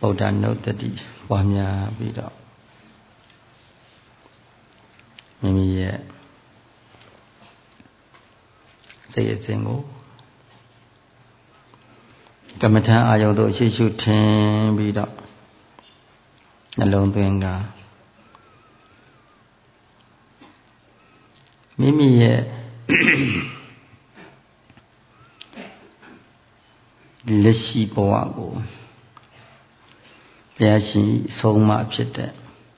ဗုဒ္ဓနုတ္တိပွားများပြီးတော့မိမိရဲ့စိတ်အစဉ်ကိုကမ္မထံအာယုံတို့ရှိရှုထင်ပြီးတော့နှလုံးသွင်းကမိမိရဲ့လက်ရှိဘဝကိုဘုရားရှင်ဆုံးမဖြစ်တဲ့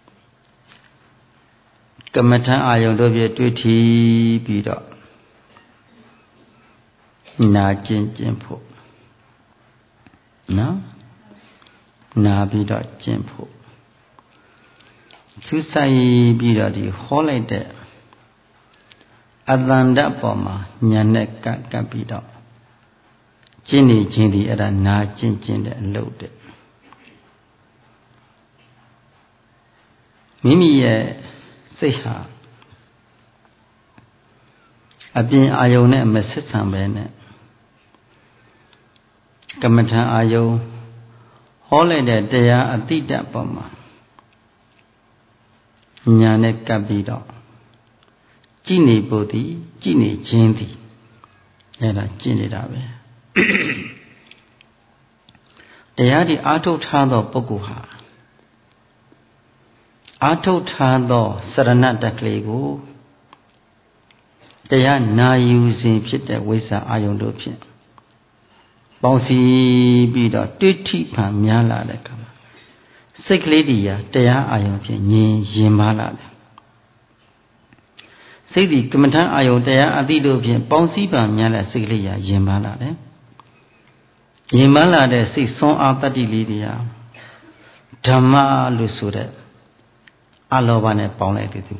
ကမ္မထံအာယုံတို့ဖြင့်တွေ့ထီပြီးတော့နာကျင့်ဖို့နော်နာပြီးတော့ကျင့်ဖို့သူဆိုင်ပြီးတော့ဒီဟောလိုက်တဲ့အတန်တပေါ်မှာညာနဲ့ကပ်ပြီးတော့ကျင့်နေခြင်းဒီအဲ့ဒါနာကျင့်တဲ့အလုပ်တဲ့မိမိရဲ့စိတ်ဟာအပြင်အာယုံနဲ့မဆက်ဆံပဲနဲ့ကမ္မထံအာယုံဟောလိုက်တဲ့တရားအတိတ်ပေါ်မှာညာနဲ့ကပ်ပြီးတော့ကြည်နေဖို့သည်ကြည်နေခြင်းသည်အဲ့ဒါကျင့်နေတာပဲတရားဒီအာထုတ်ထားသောပုဂ္ဂိုလ်ဟာအာထုတ်ထားသောစရဏတ္တကလေးကိုတရားနာယူစဉ်ဖြစ်တဲ့ဝိဇ္ဇာအာယုံတို့ဖြင့်ပေါင်းစည်းပြီးတော့တွေ့ထိဖန်များလာတဲ့အခါမှာစိတ်ကလေးတရားတရားအာယုံဖြင့်ငြင်းရင်ပါလာတယ်စိတ်ဒီကမ္မထံအာယုံတရားအတိတို့ဖြင့်ပေါင်းစည်းပံများတဲ့စိတ်ကလေးရာရင်ပါလာတယ်ရင်ပါလာတဲ့စိတ်ဆွမ်းအားတတ္တိလေးတရားဓမ္မလို့ဆိုတဲ့အလောဘနဲ့ပေါင်းလိုက်တယ်သူ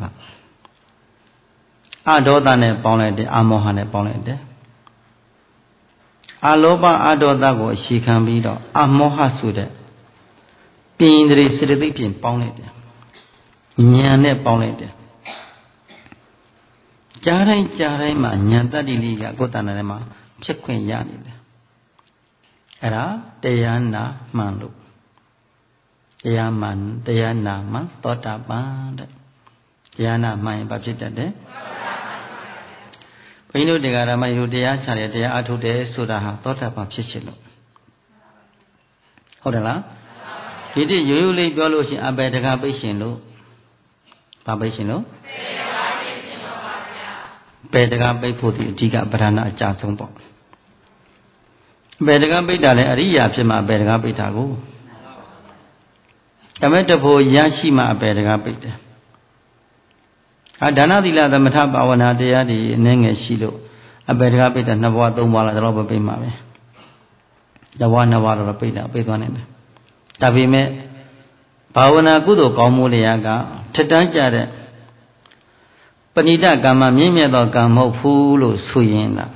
ကအဒေါသနဲ့ပေါင်းလိုက်တယ်အမောဟနဲ့ပေါင်းလိုက်တယ်အလောဘအဒေါသကိုအခြေခံပြီးတော့အမောဟဆိုတဲ့ပင်တရေစေတသိက်ဖြင့်ပေါင်းလိုက်တယ်ဉာဏ်နဲ့ပေါင်းလိုက်တယ်ကြားတိုင်းမှာဉာဏ်တတ္တိလေးကကိုယ်တဏ္ဍာထဲမှာဖြစ်ခွင့်ရနေတယ်အဲ့ဒါတရားနာမှန်လို့တရားနာမှသောတာပန်တဲ့တရားနာမှန်ရင်ဘာဖြစ်တတ်တယ်ဘုန်းကြီးတို့တရားဓမ္မတို့တရားချတယ်တရားအထုတ်တယ်ဆိုတာဟာသောတာပန်ဖြစ်ရှင်လို့ဟုတ်တယ်လားဒီတိရိုးရိုးလေးပြောလို့ရှိရင်အပေတကာပိတ်ရှင်လို့ဘာပိတ်ရှင်လို့ပေတကာပိတ်ဖို့ဒီအဓိကပဓာနာအကြဆုံးပေါ့ပေတကာပိတ်တာလဲအရိယာဖြစ်မှပေတကာပိတ်တာကိုဓမ္မတဖို့ရရှိမှအပေတကာပိတ်တယ်ဒါနသီလသမထဘာဝနာတရားတွေအနည်းငယ်ရှိလို့အပေတကာပိတ်တာ2ဘဝ3ဘဝလာတော့ပဲပိတ်မှာပဲ1ဘဝ2ဘဝတော့ပိတ်တာပိတ်သွားနိုင်တယ်ဒါပေမဲ့ဘာဝနာကုသိုလ်ကောင်းမှုတွေကထက်တန်းကြတဲ့ပဏိတကမ္မမြင့်မြတ်သောကံမဟုတ်ဘူးလို့ဆိုရင်လား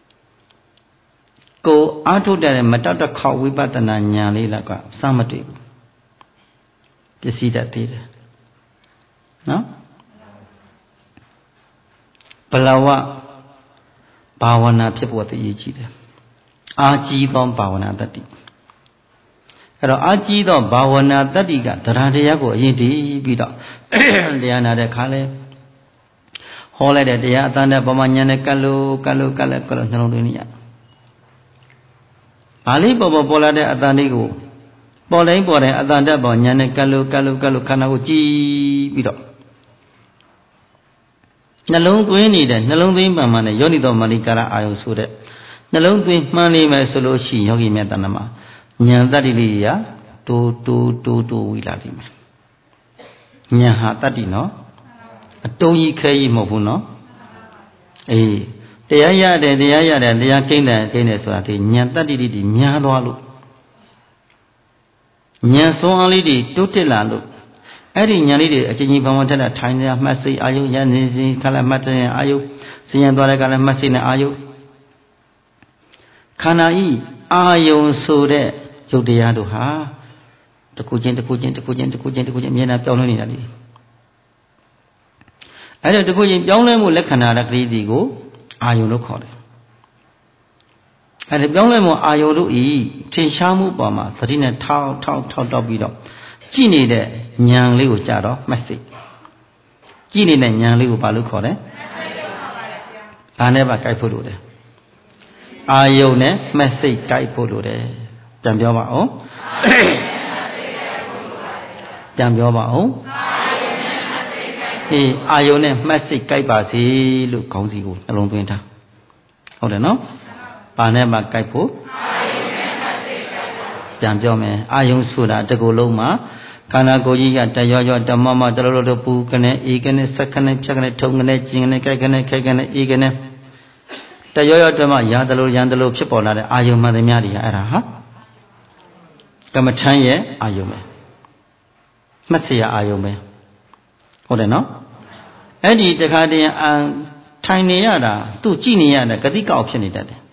ကိုအားထုတ်တဲ့မတောက်တစ်ခေါက်ဝိပဿနာဉာဏ်လေးကစမတွေ့ဘူးပစ္စည်းတတ်သေးတယ်နော်ဘလဝဘာဝနာဖြစ်ဖို့တည်ကြည်တယ်အာကြီးသောဘာဝနာတတ္တိအဲ့တော့အာကြီးသောဘာဝနာတတ္တိကတရားတရားကိုအရင်တည်ပြီးတော့တရားနာတဲ့ခါလဲဟောလိုက်တဲ့တရားအတန်တဲ့ပမာညာနဲ့ကတ်လို့နှလုံးသွင်းရဘာလေးပေါ်လာတဲ့အတန်လေးကိုပေါ်တိုင်းအတန်တဲ့ပေါ်ညာနဲ့ကတ်လို့ခန္ဓာကိုကြည်ပြီးတော့နှလုံးသွင်းနေတဲ့နှလုံးသွင်းပံမှနဲ့ယောနိသောမဏိကာရအာယုဆိုတဲ့နှလုံးသွင်းမှန်နေမယ်ဆိုလို့ရှိရင်ယောဂီမြတ်တဏ္ဍမှာဉာဏ်တတ္တိလေးရာတိုးဝီလာလိမ့်မယ်ဉာဏ်ဟာတတ္တိနော်အတုံးကြီးခဲကြီးမဟုတ်ဘူးနော်အေးတရားရတယ်တရားကိန်းတယ်ဆိုတာဒီဉာဏ်တတ္တိလေးဒီများသွားလို့ဉာဏ်စွမ်းအားလေးတွေတိုးတက်လာလို့အဲ့ဒီဉာဏ်လေးတွေအချင်းချင်းဘာမှထက်တာထိုင်နေတာမှတ်စိတ်အာယုရနေစဉ်ခလာမှတ်တဲ့အာယုစဉ္ညာသွားတဲ့ကလည်းမှတ်စိတ်နဲ့အာယုခန္ဓာဤအာယုဆိုတဲ့ယုတ်တရားတို့ဟာတစ်ခုချင်းအမြဲတမ်းပြောင်းလဲနေတာလေအဲ့တော့တစ်ခုချင်းပြောင်းလဲမှုလက္ခဏာတကလေးဒီကိုအာယုလို့ခေါ်တယ်အဲ့ဒီပြောင်းလဲမှုအာယုတို့ဤထင်ရှားမှုပေါ်မှာသတိနဲ့ထောက်တောက်ပြီးတော့ကြည့်နေတဲ့ဉာဏ်လေးကိုကြတော့မှတ်စိတ်ကြည့်နေတဲ့ဉာဏ်လေးကိုဘာလို့ခေါ်လဲဒါနဲ့ပါကြိုက်ဖို့လိုတယ်အာယုနဲ့မှတ်စိတ်ကြိုက်ဖို့လိုတယ်ပြန်ပြောပါဦးပြန်ပြောပါဦးအေးအာယုနဲ့မှတ်စိတ်ကြိုက်ပါစေလို့ခေါင်းစီကိုနှလုံးသွင်းထားဟုတ်တယ်နော်ဘာနဲ့မှကြိုက်ဖို့ပြန်ပြောမယ်အာယုဆိုတာတကူလုံးမှာခန္ဓာကိုယ်ကြီးကတရောရောတမမတလို့လို့ပူကနေအေးကနေဆက်ကနေဖြတ်ကနေထုံကနေကျင်ကနေကြိုက်ကနေခိုက်ကနေအေးကနေတရောရောတမရာတလို့ရန်တလို့ဖြစ်ပေါ်လာတဲ့အာယုမှန်သမျှတွေအဲ့ဒါဟာကမ္မထမ်းရဲ့အာယုပဲမှတ်စရာအာယုပဲဟုတ်တယ်နော်အဲ့ဒီတခါတည်းထိုင်နေရတာသူ့ကြည့်နေရတာဂတိကောက်ဖြစ်နေတတ်တယ်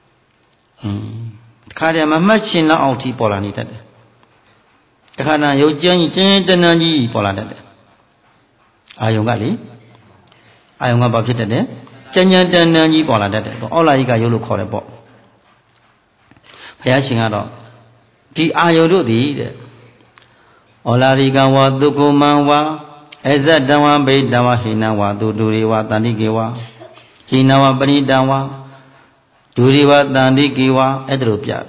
တခါတည်းမမှတ်ရှင်လောက်အောင်ထိပေါ်လာနေတတ်တယ်တခါတည်းရုပ်ကျန်းကြီးကျင်းတန်းတန်းကြီးပေါ်လာတတ်တယ်အာယုံကလေအာယုံကဘာဖြစ်တတ်တယ်ကျန်းကျန်းတန်းတန်းကြီးပေါ်လာတတ်တယ်အောက်လာကြီးကရုပ်လို့ခေါ်တယ်ပေါ့ဘုရားရှင်ကတော့ဒီအာယုံတို့သည်တဲ့ဩလာရိကဝါဒုက္ခမံဝါအဇတဝံဘိတဝဟိနဝါသူဒုရေဝတန္တိကေဝဟိနဝပရိတဝါဒုရေဝတန္တိကေဝအဲ့ဒါလိုပြ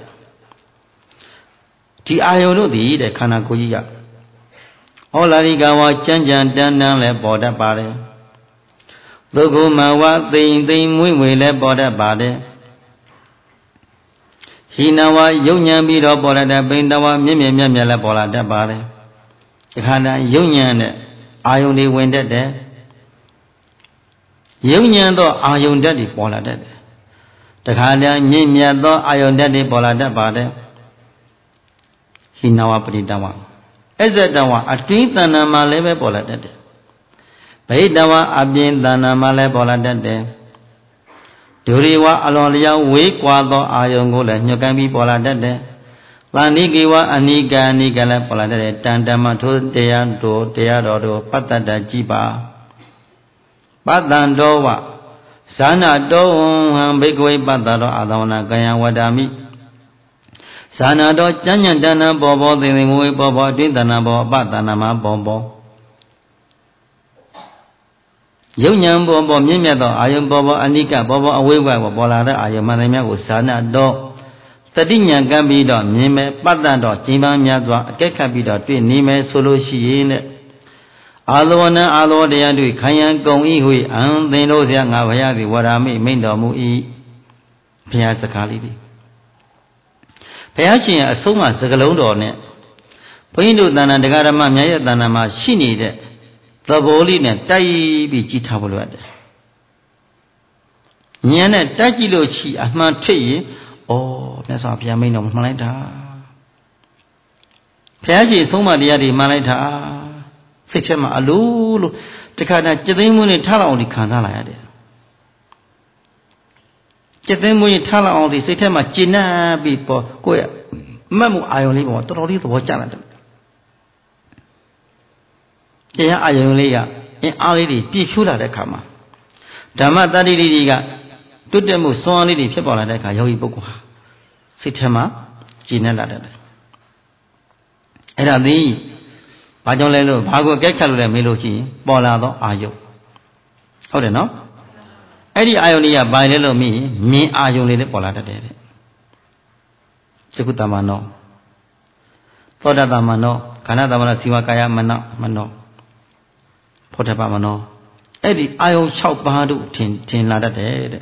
ဒီအာယုံတို့သည်တဲ့ခန္ဓာကိုယ်ကြီးကဩလာရိကဝါကြမ်းကြမ်းတန်းတန်းလဲပေါ်တတ်ပါတယ်ဒုက္ခမံဝါသိမ့်သိမ့်မွေ့မွေ့လဲပေါ်တတ်ပါတယ်ဟိနဝါယုံညံပြီးတော့ပေါ်လာတဲ့ပိဏဝါမြင့်မြင့်မြတ်မြတ်လဲပေါ်လာတတ်ပါတယ်ဒီခန္ဓာယုံညံတဲ့အာယုန်တွေဝင်တတ်တယ်ယုံညံသောအာယုန်ဓာတ်တွေပေါ်လာတတ်တယ်တခါတည်းမြင့်မြတ်သောအာယုန်ဓာတ်တွေပေါ်လာတတ်ပါတယ်ဟိနဝပရိတဝအဇတဝအတွင်းတဏ္ဍာမှာလည်းပဲပေါ်လာတတ်တယ်ဗိတဝအပြင်တဏ္ဍာမှာလည်းပေါ်လာတတ်တယ်ဒုရိဝအလွန်လျောက်ဝေးကွာသောအာယုန်ကိုလည်းညှို့ကန်ပြီးပေါ်လာတတ်တယ်သန္တိကေဝအနိကာနိကလည်းပေါ်လာတဲ့တန်တမထိုတရားတော်တို့ပတ္တတကြည်ပါပတ္တံတော်ဝဇာနာတော်ဝံဘိကဝေပတ္တတော်အာသဝနာကယံဝဒာမိဇာနာတော်ကျမ်းညံတဏ္ဍဘောဘောသိသိမဝေဘောဘောအတွင်းတဏ္ဍဘောအပတဏ္ဍမှာဘောဘောယုံညံဘောဘောမြင့်မြတ်သောအာယုံဘောဘောအနိကဘောဘောအဝိဝဘောပေါ်လာတဲ့အာယုံမှန်တယ်များကိုဇာနာတော်တတိညာကပ်ပြီးတော့မြင်မယ်ပတ္တတော်ကျင်းပန်းများစွာအကဲခတ်ပြီးတော့တွေ့နေမယ်ဆိုလို့ရှိရင်တဲ့အာလောနံအာလောတရားတွေ့ခံရန်ကုန်ဤဟုအံသင်တို့ဆရာငါဘုရားသည်ဝရမိမိန့်တော်မူ၏ဘုရားစကားလေးတွေဘုရားရှင်ရဲ့အဆုံးအမစကလုံးတော်နဲ့ဘုန်းကြီးတို့တဏ္ဍာတရားဓမ္မမြတ်ရဲ့တဏ္ဍာမှာရှိနေတဲ့သဘောလေးနဲ့တိုက်ပြီးကြည်ထားဖို့လိုရတယ်ဉာဏ်နဲ့တိုက်ကြည့်လို့ရှိအမှန်ဖြစ်ရင်ဩမြတ်စွာဘုရားမိန့်တော်မှန်လိုက်တာဘုရားရှင်ဆုံးမတရားတွေမှန်လိုက်တာစိတ်ထဲမှာအလိုလိုတခါတည်းจิตသိမ်းမှုနဲ့ထားလောက်အောင်ဒီခံစားလာရတယ်จิตသိမ်းမှုနဲ့ထားလောက်အောင်ဒီစိတ်ထဲမှာကျဉ်းနှံ့ပြီးပေါ်ကိုယ့်ရဲ့မှတ်မှုအာယုံလေးပေါ်တော်တော်လေးသဘောကျလာတယ်တရားအာယုံလေးကအင်းအားလေးတွေပြည့်ဖြိုးလာတဲ့အခါမှာဓမ္မတတ္တိလေးတွေကတွတ်တက်မှုစွမ်းအားလေးတွေဖြစ်ပေါ်လာတဲ့အခါယောဂီပုဂ္ဂိုလ်ဟာစိတ်ထဲမှာကြည်နေလာတယ်အဲ့ဒါသည်ဘာကြောင့်လဲလို့ဘာကိုအကဲခတ်လို့လဲမေးလို့ရှိရင်ပေါ်လာသောအာယုဟုတ်တယ်နော်အဲ့ဒီအာယုလေးကဘာလဲလို့မေးရင်မြင်အာယုလေးလည်းပေါ်လာတတ်တယ်တဲ့သကုတ္တမနောသောတတမနောခန္ဓာတမနောဇီဝကာယမနောဖောထပမနောအဲ့ဒီအာယု6ပါးတို့ထင်လာတတ်တယ်တဲ့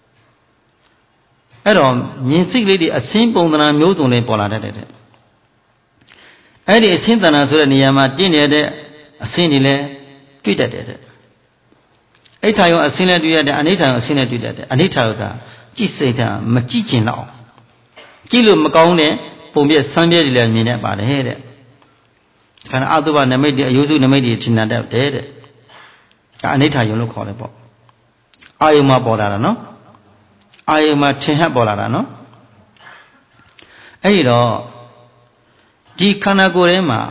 အဲ့တော့မြင်စိတ်လေးတွေအစင်းပုံသဏ္ဍာန်မျိုးစုံလေးပေါ်လာတတ်တယ်တဲ့အဲ့ဒီအစင်းတဏ္ဍာဆိုတဲ့နေရာမှာတင့်နေတဲ့အစင်းတွေလည်းတွေ့တတ်တယ်တဲ့အိဋ္ဌာယောအစင်းလည်းတွေ့ရတယ်အနိဋ္ဌာယောအစင်းလည်းတွေ့တတ်တယ်အနိဋ္ဌာယောကကြည့်စိတ်ကမကြည့်ကျင်တော့ကြည့်လို့မကောင်းတဲ့ပုံပြဆန်းပြဲတွေလည်းမြင်တတ်ပါတယ်တဲ့ခန္ဓာအတုပနမိတ်တွေအယုစုနမိတ်တွေထင်တတ်တယ်တဲ့ဒါအနိဋ္ဌာယောလို့ခေါ်တယ်ပေါ့အာယုံမှာပေါ်လာတာနော်အာယုံမှာထင်ဟပ်ပေါ်လာတာနော်အဲ့ဒီတော့ဒီခန္ဓာကိုယ်ထဲမှာ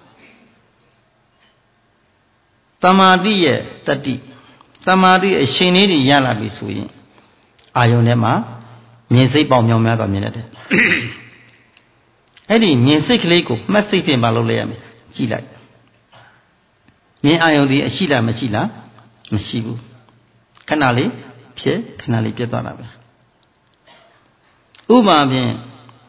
သမာဓိရဲ့တတိသမာဓိအရှင်လေးတွေရလာပြီဆိုရင်အာယုံထဲမှာမြင်စိတ်ပေါင်းမြောင်များစွာမြင်တတ်တယ်အဲ့ဒီမြင်စိတ်ကလေးကိုမှတ်စိတ်ဖြင့်မလုပ်လဲရမယ်ကြည့်လိုက်မြင်အာယုံဒီအရှိလားမရှိလားမရှိဘူးခဏလေးဖြစ်ခဏလေးပြတ်သွားတာပဲဥပမာဖြင့်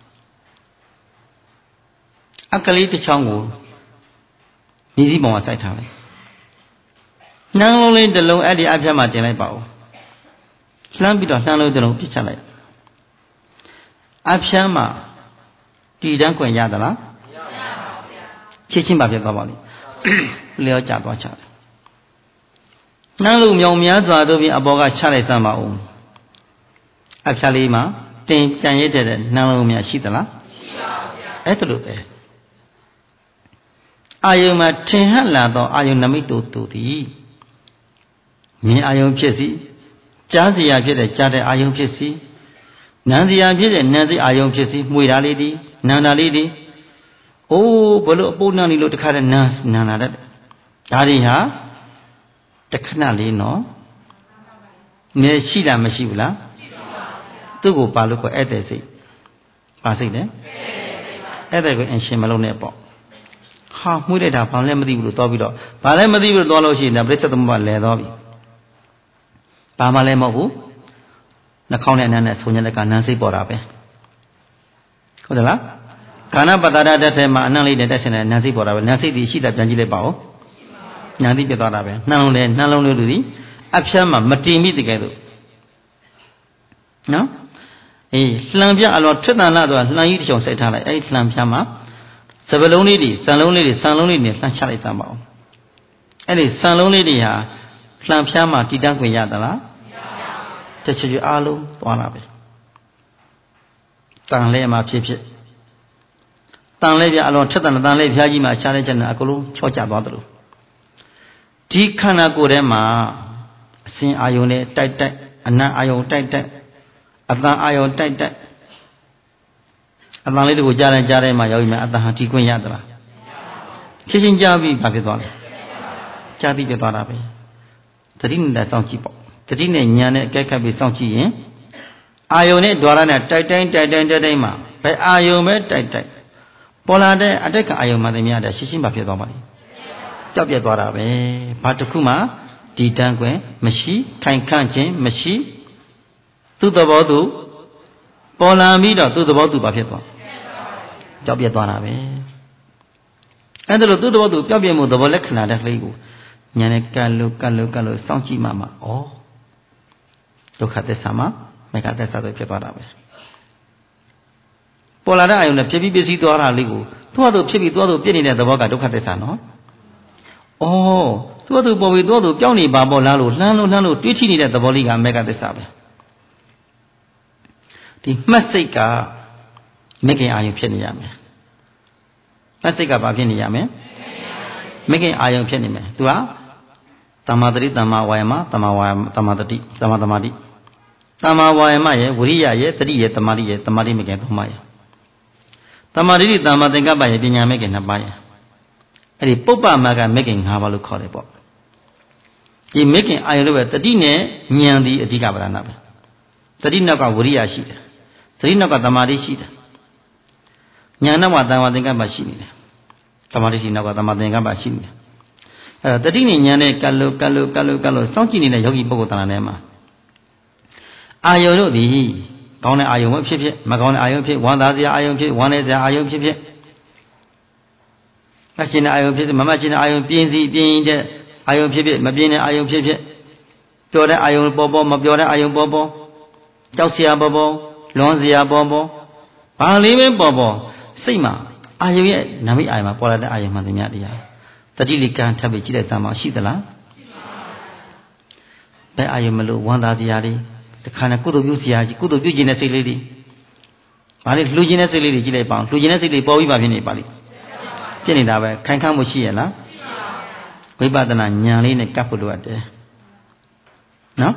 အကလေးတစ်ချောင်းကိုမြည်စည်းပေါ်မှာစိုက်ထားလိုက်နှမ်းလုံးလေးတစ်လုံးအဲ့ဒီအဖြတ်မှာတင်လိုက်ပါဦးလှမ်းပြီးတော့နှမ်းလုံးတစ်လုံးပြစ်ချလိုက်အဖြတ်မှာတည်တန်းခွင့်ရသလားမရပါဘူးဗျာချက်ချင်းပါပြတ်သွားပါလိမ့်လျော့ကျသွားချတယ်နှမ်းလုံးမြောင်များစွာတို့ဖြင့်အပေါ်ကချလိုက်စမ်းပါဦးအဖြတ်လေးမှာတင်ကြံရတဲ့နှမ်းလုံးများရှိသလားရှိပါဘူးဗျာအဲ့ဒါလိုပဲအာယုံမှာထင်ဟပ်လာသောအာယုံနမိတ်တို့သည်မြင်အာယုံဖြစ်စီကြားစရာဖြစ်တဲ့ကြားတဲ့အာယုံဖြစ်စီနာစရာဖြစ်တဲ့နာစိအာယုံဖြစ်စီမှွေတာလေးဒီနာတာလေးဒီအိုးဘလို့အပုပ်နှံလေးလို့တခါတည်းနာလာတတ်ဒါတွေဟာတခဏလေးနော်မြဲရှိလားမရှိဘူးလားရှိပါပါဘုရားသူ့ကိုပါလို့ခေါ်ဧည့်သည်စိတ်ပါစိတ်လဲဧည့်သည်ကိုအင်ရှင်မလုံးနဲ့ပေါ့ဟာမှုလိုက်တာဘာလဲမသိဘူးလို့သွားပြီးတော့ဘာလဲမသိဘူးလို့သွားလို့ရှိရင်ပြိဿသမုပ္ပါလဲသွားပြီဘာမှလည်းမဟုတ်ဘူးနှာခေါင်းနဲ့အနံ့နဲ့ဆုံညက်ကနန်းစိတ်ပေါ်တာပဲဟုတ်တယ်လားကာဏပတ္တရတက်ထဲမှာအနံ့လေးနဲ့တက်ရှင်တဲ့နန်းစိတ်ပေါ်တာပဲနန်းစိတ်ဒီရှိတာပြန်ကြည့်လိုက်ပါဦးညာတိပြတ်သွားတာပဲနှလုံးလေးလူဒီအဖြတ်မှာမတည်မိတကယ်လို့နော်အေးလှံပြအလောထွတ်တန်လာဆိုတာလှံကြီးတစ်ချောင်းစိုက်ထားလိုက်အဲ့ဒီလှံပြမှာစပလုံးလေးတွေစံလုံးလေးတွေစံလုံးလေးတွေလှမ်းချလိုက်သမ်းပါအောင်အဲ့ဒီစံလုံးလေးတွေဟာလှမ်းဖျားမှာတည်တံ့ခွင့်ရသလားမရပါဘူးတစ်ချက်အားလုံးသွားတာပဲတန်လဲမှာဖြစ်တန်လဲပြအလွန်ထက်တန်တန်လဲဖျားကြီးမှာရှားတဲ့ချက်နဲ့အကုန်လုံးချော့ကျသွားတယ်လို့ဒီခန္ဓာကိုယ်ထဲမှာအစဉ်အာယုန်နဲ့တိုက်အနံ့အာယုန်တိုက်အတန်အာယုန်တိုက်အတန်လေးတွေကိုကြားတယ်မှာရောက်ပြီမှာအတန်ဟာဒီခွင့်ရသလားချင်းချင်းကြားပြီးဘာဖြစ်သွားလဲကြားပြီးပြသွားတာပဲတတိနဲ့စောင့်ကြည့်ပေါ့တတိနဲ့ညာနဲ့အကဲခတ်ပြီးစောင့်ကြည့်ရင်အာယုန်နဲ့ဒွါရနဲ့တိုက်တိုင်းမှာဘယ်အာယုန်ပဲတိုက်ပေါ်လာတဲ့အတိတ်ကအာယုန်မှတည်းများတဲ့ရှင်းဘာဖြစ်သွားပါလိမ့်ကြောက်ပြတ်သွားတာပဲဘာတစ်ခုမှဒီတန်းခွင့်မရှိခိုင်ခန့်ခြင်းမရှိသူ့သဘောသူပေါ်လာပြီးတော့သူ့သဘောသူဘာဖြစ်သွားကြောက်ပြတ်သွားတာပဲအဲ့ဒါလို့သူ့သဘောသူပျောက်ပြတ်မှုသဘောလက္ခဏာတဲ့ကလေးကိုညာနဲ့ကတ်လို့စောင့်ကြည့်မှဩဒုက္ခသစ္စာမှာမေဃသစ္စာဆိုဖြစ်သွားတာပဲပေါ်လာတဲ့အာယုန်နဲ့ဖြစ်ပြီးပစ္စည်းသွားတာလေးကိုသူ့ဟာသူဖြစ်ပြီးသွားသူပြည့်နေတဲ့သဘောကဒုက္ခသစ္စာနော်သူ့ဟာသူပေါ်ပြီးသွားသူပျောက်နေပါပေါ်လားလို့လှမ်းလို့တွေးထိနေတဲ့သဘောလေးကမေဃသစ္စာပဲဒီမှတ်စိတ်ကမေခင်အာယုန်ဖြစ်နေရမယ်မှတ်စိတ်ကဘာဖြစ်နေရမလဲမေခင်အာယုန်ဖြစ်နေမယ်သူကတမ္မာတတိတမ္မာဝါယမတမ္မာတတိတမ္မာသမာဓိတမ္မာဝါယမရဲ့ဝိရိယရဲ့တတိရဲ့တမာတိရဲ့တမာတိမေခင်သုံးပါးရဲ့တမာတိတမ္မာသင်္ကပ္ပရဲ့ပညာမေခင်နှစ်ပါးရဲ့အဲ့ဒီပုပ္ပမကမေခင်၅ပါးလို့ခေါ်တယ်ပေါ့ဒီမေခင်အာယုန်လို့ပဲတတိနဲ့ဉာဏ်ဒီအဓိကပဒနာပဲတတိနောက်ကဝိရိယရှိတယ်တတိနောက်ကတမာတိရှိတယ်ဉာဏ်နောက်ကတမ္မာသင်္ကပ္ပရှိနေတယ်တမာတိရှိနောက်ကတမ္မာသင်္ကပ္ပရှိနေတယ်အဲ့တော့တတိနဲ့ဉာဏ်နဲ့ကတ်လို့စောင့်ကြည့်နေတဲ့ယောဂီပုဂ္ဂိုလ်တဏ္ဍာထဲမှာအာယုန်တို့သည်ကောင်းတဲ့အာယုန်ပဲဖြစ်မကောင်းတဲ့အာယုန်ဖြစ်ဝမ်းသာစရာအာယုန်ဖြစ်ဝမ်းနည်းစရာအာယုန်ဖြစ်မရှင်းတဲ့အာယုန်ဖြစ်မမရှင်းတဲ့အာယုန်ပြင်းတဲ့အာယုန်ဖြစ်မပြင်းတဲ့အာယုန်ဖြစ်ပျော်တဲ့အာယုန်ပေါ်မပျော်တဲ့အာယုန်ပေါ်ကြောက်စရာပေါ်လွန်စရာပေါ်ဘာလေးပဲပေါ်စိတ်မှာအာယုန်ရဲ့နာမိအာယုန်မှာပေါ်လာတဲ့အာယုန်မှန်သမျှတရားတတိလိကံထပ်ပြီးကြည့်လိုက်စမ်းပါရှိသလားရှိပါဘူးဘယ်အာယုန်မလို့ဝမ်းသာစရာလေးတခါနဲ့ကုသိုလ်ပြုစရာကြီးကုသိုလ်ပြုခြင်းတဲ့စိတ်လေးတွေဘာလဲလှူခြင်းတဲ့စိတ်လေးတွေကြည့်လိုက်ပါအောင်လှူခြင်းတဲ့စိတ်တွေပေါ်ပြီးပါဖြစ်နေပါလိမ့်ဖြစ်နေတာပဲခိုင်ခန့်မှုရှိရလားရှိပါဘူးဝိပဿနာဉာဏ်လေးနဲ့ကပ်ဖို့လိုအပ်တယ်နော်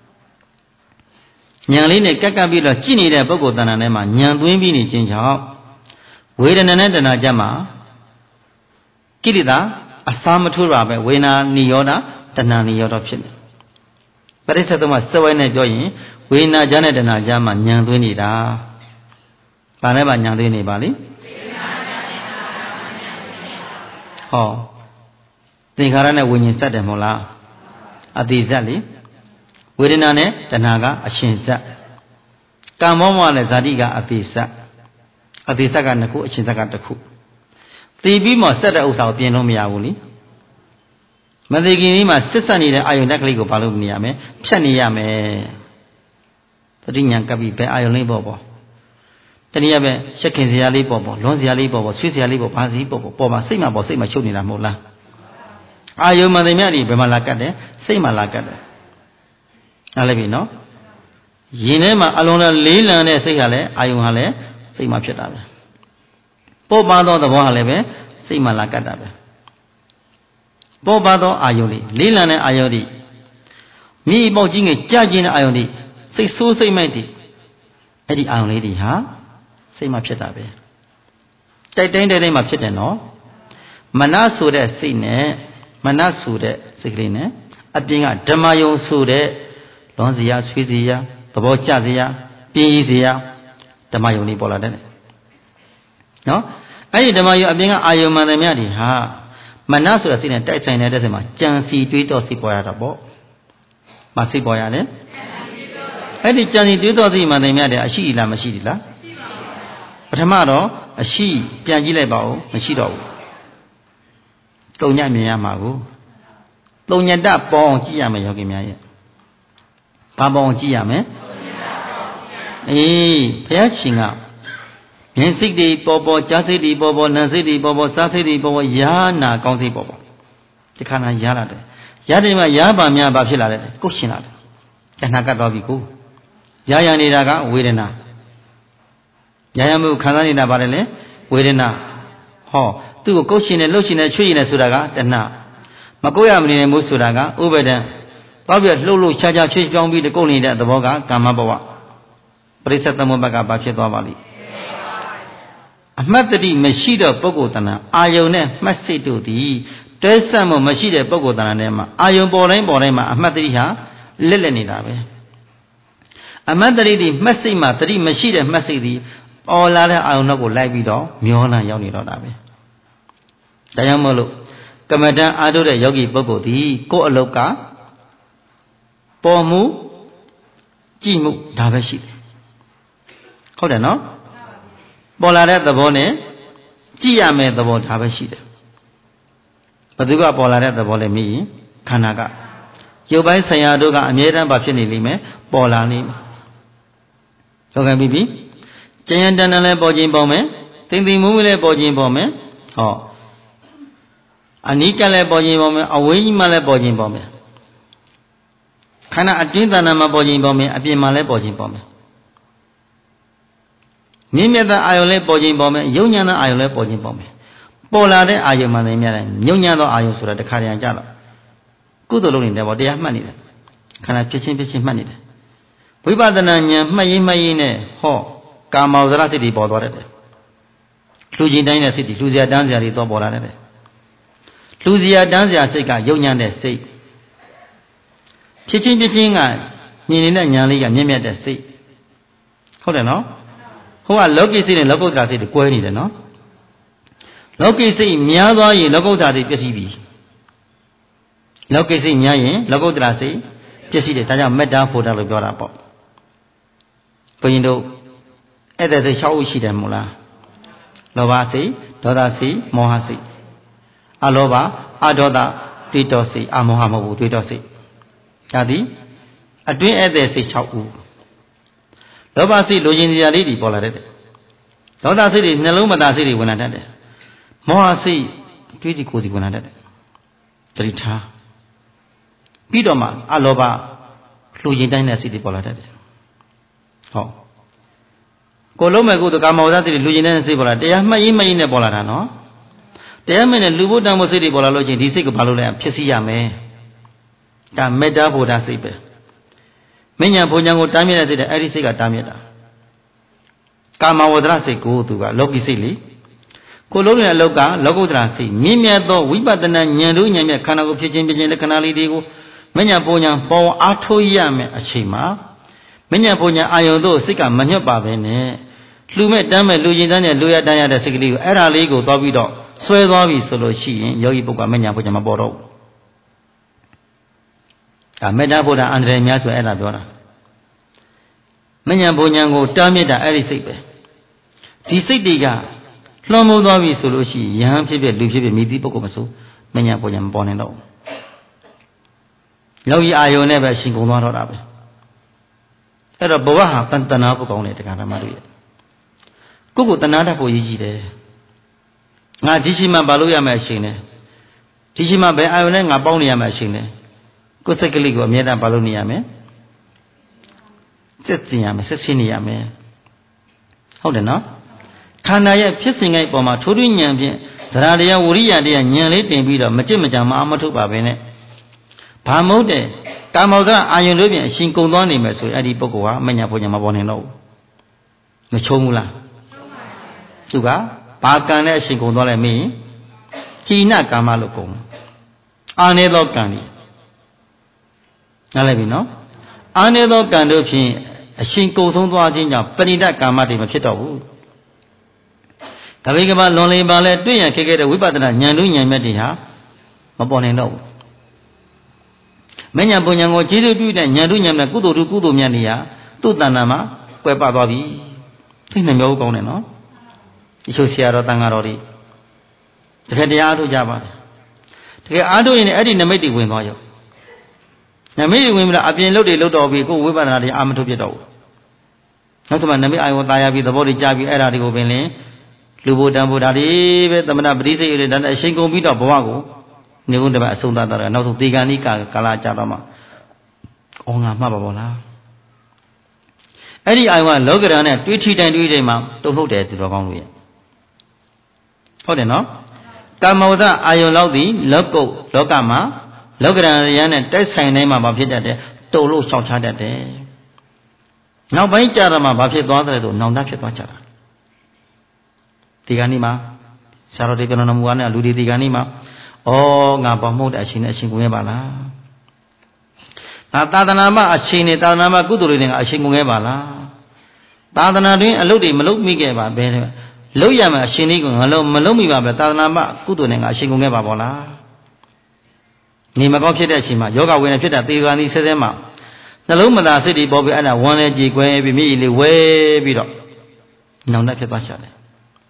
ဉာဏ်လေးနဲ့ကပ်ပြီးတော့ကြည့်နေတဲ့ပုဂ္ဂိုလ်တဏ္ဍာထဲမှာဉာဏ်သွင်းပြီးနေခြင်းကြောင့်ဝေဒနာနဲ့တဏှာကြမှာကိလေသာအစားမထိုးတာပဲဝေဒနာနိရောဓတဏှာနိရောဓဖြစ်နေပရိစ္ဆေသမစဝိုင်းနဲ့ပြောရင်ဝေဒနာကြတဲ့တဏှာကြမှာညံသွင်းနေတာဘာနဲ့မှညံသွင်းနေပါလိဟောသင်္ခါရနဲ့ဝိညာဉ်စက်တယ်မဟုတ်လားအတိဇက်လေဝေဒနာနဲ့တဏှာကအရှင်ဇက်ကာမောမောနဲ့ဇာတိကအတိဇက်အတိဇက်ကနှစ်ခုအရှင်ဇက်ကတစ်ခုသိပြီးမှဆက်တဲ့ဥစ္စာကိုပြင်လို့မရဘူးလေမသိခင်ကြီးမှာစစ်ဆက်နေတဲ့အာယုန်တက်ကလေးကိုဘာလို့မနေရမလဲဖြတ်နေရမယ်ပဋိညာကပ်ပြီးဘယ်အာယုန်လေးပေါ့တနည်းအားဖြင့်ရှက်ခင်စရာလေးပေါ့လွန်စရာလေးပေါ့ဆွေးစရာလေးပေါ့ဘာစီပေါ့မှာစိတ်မှာချုပ်နေတာမဟုတ်လားအာယုန်မှန်တယ်မြတ်ဒီဘယ်မှာလာကတ်တယ်စိတ်မှာလာကတ်တယ်နားလည်ပြီနော်ရင်ထဲမှာအလုံးစုံလေးလံတဲ့စိတ်ဟာလည်းအာယုန်ဟာလည်းစိတ်မှာဖြစ်တာပဲပေါ်ပါသောသဘောဟာလည်းပဲစိတ်မှာလာကတ်တာပဲပေါ်ပါသောအာယုန်လေးလံတဲ့အာယုန်ဒီမိပေါက်ကြီးငယ်ကြကျင်တဲ့အာယုန်ဒီစိတ်ဆိုးစိတ်မိုက်ဒီအဲ့ဒီအာယုန်လေးတွေဟာစိတ်မှာဖြစ်တာပဲတိုက်တိုင်းတိုက်တိုင်းမှာဖြစ်တယ်နော်မနဆိုတဲ့စိတ်နဲ့မနဆိုတဲ့စိတ်ကလေးနဲ့အပြင်ကဓမ္မယုံဆိုတဲ့လွန်စရာဆွေးစရာသဘောကျစရာပြင်းရစရာဓမ္မယုံလေးပေါ်လာတယ်နော်အဲ့ဒီဓမ္မယုံအပြင်ကအာယုံမှန်တယ်များဒီဟာမနဆိုတဲ့စိတ်နဲ့တိုက်ဆိုင်တဲ့စိတ်မှာကြံစီတွေးတော့စိတ်ပေါ်ရတာပေါ့မစိတ်ပေါ်ရတယ်အဲ့ဒီကြံစီတွေးတော့စိတ်မှန်တယ်များတယ်အရှိလားမရှိဘူးလားပထမတော့အရှိပြန်ကြည့်လိုက်ပါဦးမရှိတော့ဘူးတုံညမြင်ရမှာကိုတုံညတပေါအောင်ကြည့်ရမယ်ယောဂီများရဲ့ဘာပေါအောင်ကြည့်ရမယ်အေးဘုရားရှင်ကဉာဏ်စိတ်တွေပေါ်ကြားစိတ်တွေပေါ်နာစိတ်တွေပေါ်စားစိတ်တွေပေါ်ယာနာကောင်းစိတ်ပေါ်ဒီခန္ဓာယာလာတယ်ယာတယ်မှာယာပါများဘာဖြစ်လာလဲကုတ်ရှင်လာတယ်တဏှာကတ်သွားပြီကိုယာရနေတာကဝေဒနာယာရမှုခံစားနေတာဘာလဲဝေဒနာဟောသူ့ကိုကုတ်ရှင်နဲ့လှုပ်ရှင်နဲ့ချွေးရင်နဲ့ဆိုတာကတဏှာမကုတ်ရမနေဘူးဆိုတာကဥပါဒံသွားပြီးလှုပ်ခြားချွေးပြောင်းပြီးတကုတ်နေတဲ့သဘောကကာမဘဝပရိစ္ဆေသမုပ္ပါကဘာဖြစ်သွားပါလိမ့်အမှတ်တတိမရှိတော့ပုဂ္ဂိုလ်တဏ္ဍအာယုန်နဲ့မှတ်စိတ်တို့သည်တွဲဆက်မှုမရှိတဲ့ပုဂ္ဂိုလ်တဏ္ဍနဲ့မှာအာယုန်ပေါ်တိုင်းမှာအမှတ်တတိဟာလက်လက်နေတာပဲအမှတ်တတိဒီမှတ်စိတ်မှာတတိမရှိတဲ့မှတ်စိတ်သည်ပေါ်လာတဲ့အာယုန်တော့ကိုလိုက်ပြီးတော့မျောလန့်ရောက်နေတော့တာပဲဒါကြောင့်မို့လို့ကမ္မဋ္ဌာန်းအားထုတ်တဲ့ယောဂီပုဂ္ဂိုလ်သည်ကိုယ်အလုတ်ကပေါ်မှုကြည့်မှုဒါပဲရှိတယ်ဟုတ်တယ်နော်ပေါ်လာတဲ့သဘောနဲ့ကြည့်ရမယ့်သဘောဒါပဲရှိတယ်ဘယ်သူကပေါ်လာတဲ့သဘောလဲမြည်ရင်ခန္ဓာကရုပ်ပိုင်းဆရာတို့ကအမြဲတမ်းဘာဖြစ်နေလိမ့်မယ်ပေါ်လာနေမယ်ဟုတ်ကဲ့ပြီကျန်တန်တန်လည်းပေါ်ခြင်းပေါ်မယ်သိမ့်သိမ့်မူးမူးလည်းပေါ်ခြင်းပေါ်မယ်ဟောအနိကလည်းပေါ်ခြင်းပေါ်မယ်အဝိဇ္ဇမှလည်းပေါ်ခြင်းပေါ်မယ်ခန္ဓာအတွင်းတဏ္ဍာမှာပေါ်ခြင်းပေါ်မယ်အပြင်မှာလည်းပေါ်ခြင်းပေါ်မယ်မြင့်မြတ်တဲ့အာယုံလည်းပေါ်ခြင်းပေါ်မယ်ယုံညာတဲ့အာယုံလည်းပေါ်ခြင်းပေါ်မယ်ပေါ်လာတဲ့အာယုံမှလည်းများတယ်ညုံညာသောအာယုံဆိုတာတခါတည်းကြတော့ကုသိုလ်လုပ်နေတယ်ပေါ့တရားမှတ်နေတယ်ခန္ဓာဖြစ်ချင်းမှတ်နေတယ်ဝိပဿနာဉာဏ်မှတ်ရင်နဲ့ဟောကာမောဇရစိတ်တွေပေါ်သွားတယ်လူကျင်တိုင်းတဲ့စိတ်တွေလူစရာတန်းစရာတွေတော့ပေါ်လာတယ်လူစရာတန်းစရာစိတ်ကယုံညာတဲ့စိတ်ဖြစ်ချင်းကမြင်နေတဲ့ဉာဏ်လေးကမြင့်မြတ်တဲ့စိတ်ဟုတ်တယ်နော်ဟိုကလောကိစိတ်နဲ့လောကုတ္တရာစိတ်တွေကွဲနေတယ်နော်လောကိစိတ်များသွားရင်လောကုတ္တရာစိတ်ပျက်စီးပြီလောကိစိတ်များရင်လောကုတ္တရာစိတ်ပျက်စီးတယ်ဒါကြောင့်မေတ္တာဖို့တာလို့ပြောတာပေါ့ဘုရင်တို့အဲ့တဲ့စိတ်6ခုရှိတယ်မို့လားလောဘစိတ်ဒေါသစိတ်မောဟစိတ်အလောဘအဒေါသတွေးတောစိတ်အမောဟမဟုတ်ဘူးတွေးတောစိတ်ဒါသည်အတွင်းအဲ့တဲ့စိတ်6ခုလောဘစိတ်လိုချင်စရာလေးတွေပေါ်လာတတ်တယ်ဒေါသစိတ်တွေနှလုံးမသားစိတ်တွေဝင်လာတတ်တယ်မောဟစိတ်တွေးဒီကိုယ်စီဝင်လာတတ်တယ်တတိထားပြီးတော့မှအလောဘလိုချင်တိုင်းတဲ့စိတ်တွေပေါ်လာတတ်တယ်ဟောကိုလုံးမဲ့ကိုယ်တကာမောဇစိတ်တွေလိုချင်တဲ့စိတ်ပေါ်လာတရားမှတ်ရင်နဲ့ပေါ်လာတာနော်တရားမဲ့နဲ့လူဖို့တန်ဖို့စိတ်တွေပေါ်လာလို့ချင်းဒီစိတ်ကဘာလို့လဲဖြစ်စီရမယ်ဒါမေတ္တာဘုဒ္ဓစိတ်ပဲမဉ္ဇဉ်ဘုံဉဏ်ကိုတားမြစ်တဲ့စိတ်တဲ့အဲ့ဒီစိတ်ကတားမြစ်တာကာမဝဒရစိတ်ကိုသူကလောကီစိတ်လေကိုလုံးတဲ့အလောက်ကလောကုတ္တရာစိတ်မြင့်မြတ်သောဝိပဿနာဉာဏ်တို့ဉာဏ်မြတ်ခန္ဓာကိုဖြစ်ခြင်းလက္ခဏာလေးတွေကိုမဉ္ဇဉ်ဘုံဉဏ်ပေါ်အားထုတ်ရမယ်အချိန်မှာမညာပူညာအာယုံတို့စိတ်ကမညွတ်ပါပဲနဲ့လှူမဲ့တမ်းမဲ့လူကျင်တန်းနဲ့လူရတန်းရတဲ့စိတ်ကလေးကိုအဲ့ဒါလေးကိုသွားပြီးတော့ဆွဲသွားပြီဆိုလို့ရှိရင်ယောဂီပုဂ္ဂိုလ်မညာပူညာမပေါ်တော့ဘူးဒါမေတ္တာဘုရားအန္တရာယ်များဆိုအဲ့ဒါပြောတာမညာပူညာကိုတားမြစ်တာအဲ့ဒီစိတ်ပဲဒီစိတ်တွေကလွှမ်းမိုးသွားပြီဆိုလို့ရှိရင်ယဟန်ဖြစ်ဖြစ်လူဖြစ်ဖြစ်မိသည့်ပုဂ္ဂိုလ်မဆိုမညာပူညာမပေါ်နိုင်တော့ဘူးယောဂီအာယုံနဲ့ပဲရှင်ကုန်သွားတော့တာပဲအဲ့တော့ဘဝဟာတဏှာပုကောင်းတယ်တရားဓမ္မတို့ရဲ့ကိုယ့်ကိုတဏှာတတ်ဖို့ရည်ကြည်တယ်ငါဒီရှိမှဘာလို့ရမယ်အရှင်လဲဒီရှိမှဘယ်အာယုံနဲ့ငါပေါင်းနေရမယ်အရှင်လဲကိုယ်စိတ်ကလေးကိုအမြဲတမ်းဘာလို့နေရမယ်စစ်စင်ရမယ်စစ်စင်နေရမယ်ဟုတ်တယ်နော်ခန္ဓာရဲ့ဖြစ်စဉ်ကိပေါ်မှာထိုးထွင်းဉာဏ်ဖြင့်သရတရားဝိရိယတရားဉာဏ်လေးတင်ပြီးတော့မကြစ်မကြမအားမထုတ်ပါပဲနဲ့ဘာမဟုတ်တဲ့ကာမောဒအာယုန်တို့ဖြင့်အရှင်ကုံသွားနေမယ်ဆိုရင်အဲ့ဒီပုဂ္ဂိုလ်ဟာမညာပူညာမပေါ်နိုင်တော့ဘူးမချုံဘူးလားသူကဘာကံနဲ့အရှင်ကုံသွားလဲမင်းဟိနကာမလို့ကုံအာနေသောကံဒီနားလည်ပြီနော်အာနေသောကံတို့ဖြင့်အရှင်ကုံဆုံးသွားခြင်းကြောင့်ပရိဒတ်ကာမတွေမဖြစ်တော့ဘူးတပိကမလွန်လေပါလဲတွေ့ရခဲ့ခဲ့တဲ့ဝိပဿနာဉာဏ်တို့ဉာဏ်မြတ်တွေဟာမပေါ်နိုင်တော့ဘူးမညာပူညာကိုကျေးဇူးပြုတဲ့ဉာဏ်တို့ဉာဏ်နဲ့ကုသိုလ်တို့ကုသိုလ်မြတ်တွေဟာသူ့တဏ္ဍာမှာကွယ်ပသွားပြီသိနှမျိုးကောင်းတယ်နော်ဒီချိုဆရာတော်တန်ဃာတော်တွေတကယ်တရားအားထုတ်ကြပါတယ်တကယ်အားထုတ်ရင်အဲ့ဒီနမိတ်တွေဝင်သွားရောနမိတ်တွေဝင်ပြီးတော့အပြင်လုပ်တွေလုပ်တော့ပြီးကိုယ်ဝိပဿနာတွေအာမထုတ်ပြတော့ဘူးနောက်တစ်ခါနမိတ်အာယုံသာယာပြီးသဘောတွေကြားပြီးအဲ့ဒါတွေကိုပင်လင်းလူဘုဒ္ဓံဘုရားတွေပဲသမဏပရိစိတ်တွေတန်းအရှိန်ကုန်ပြီးတော့ဘဝကိုနေကုန်တပတ်အဆုံးသတ်တာနောက်ဆုံးသေဂာနိကာလကြာတော့မှဩငါမှတ်ပါဘောလားအဲ့ဒီအာယုံကလောကဓာတ်နဲ့တွေးထီတိုင်းတွေးတိုင်းမှာတုံ့ထုတ်တယ်သူတော်ကောင်းတို့ရဲ့ဟုတ်တယ်နော်ကာမောဒအာယုံလောက်သည်လောကမှာလောကဓာတ်ရန်နဲ့တိုက်ဆိုင်တိုင်းမှာဘာဖြစ်တတ်တယ်တုံလို့ရှောင်ချတတ်တယ်နောက်ပိုင်းကြာတော့မှဘာဖြစ်သွားတယ်ဆိုနောင်တဖြစ်သွားကြတာဒီကနေ့မှာဆရာတော်တွေပြောတော်မူတာနဲ့လူတွေဒီကနေ့မှာဩငါဘာမဟုတ်တဲ့အရှင်နဲ့အရှင်ကိုရဲပါလားငါသာသနာ့အရှင်နဲ့သာသနာ့ကုသိုလ်တွေနဲ့ငါအရှင်ကိုရဲပါလားသာသနာတွင်အလုပ်တွေမလုပ်မိခဲ့ပါဘဲတဲ့လုပ်ရမယ်အရှင်လေးကငါလုံးမလုပ်မိပါပဲသာသနာ့ကုသိုလ်နဲ့ငါအရှင်ကိုရဲပါဘောလားနေမကောင်းဖြစ်တဲ့အချိန်မှာယောဂဝေဒနာဖြစ်တာသေဂာနိဆဲဆဲမှာနှလုံးမသာစိတ်တွေပေါ်ပြီးအဲ့ဒါဝမ်းလဲကြေကွဲပြီးမျက်ရည်လေးဝဲပြီးတော့နောင်တဖြစ်သွားရှာတယ်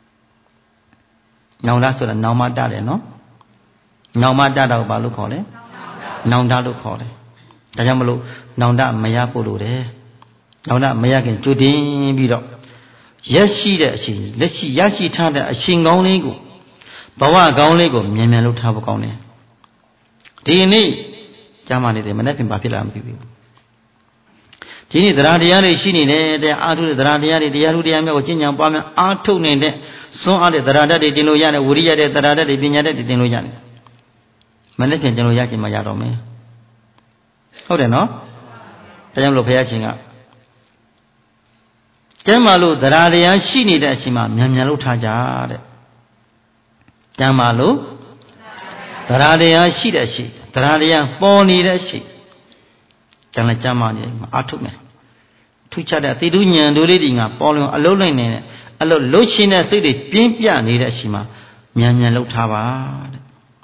နောင်တဆိုတာနောင်မတတယ်နော်နောင်မတတော့ဘာလို့ခေါ်လဲနောင်တလို့ခေါ်တယ်ဒါကြောင့်မလို့နောင်တမရဖို့လိုတယ်နောင်တမရခင်ကြိုတင်ပြီးတော့ရရှိတဲ့အချိန်လက်ရှိရရှိထားတဲ့အချိန်ကောင်းလေးကိုဘဝကောင်းလေးကိုမြန်မြန်လုပ်ထားဖို့ကောင်းတယ်ဒီနေ့ကြားမှနေတယ်မနေ့ပြင်ဘာဖြစ်လာမသိဘူးဒီနေ့တရားတရားတွေရှိနေတယ်အာထုတဲ့တရားတရားတွေတရားထုတရားများကိုကျင့်ကြံပွားများအာထုတ်နေတဲ့စွန့်အားတဲ့တရားဓာတ်တွေတင်လို့ရတယ်ဝိရိယတဲ့တရားဓာတ်တွေပညာဓာတ်တွေတင်လို့ရတယ်မနေ့ပြင်တင်လို့ရခြင်းမရတော့မယ်ဟုတ်တယ်နော်ဒါကြောင့်မလို့ဘုရားရှင်ကကျမ်းမာလို့တရားတရားရှိနေတဲ့အချိန်မှာမြန်မြန်လုပ်ထားကြတဲ့ကျမ်းမာလို့တရားတရားရှိတဲ့အချိန်တရားတရားပေါ်နေတဲ့အချိန်ကျန်လည်းကျမ်းမာနေမှာအထုတ်မယ်ထူးခြားတဲ့သေတုဉဏ်တို့လေးတွေငါပေါ်လွင်အလုံးလိုက်နေတဲ့အလုံးလှုပ်ရှင်တဲ့စိတ်တွေပြင်းပြနေတဲ့အချိန်မှာမြန်မြန်လှုပ်ထားပါတဲ့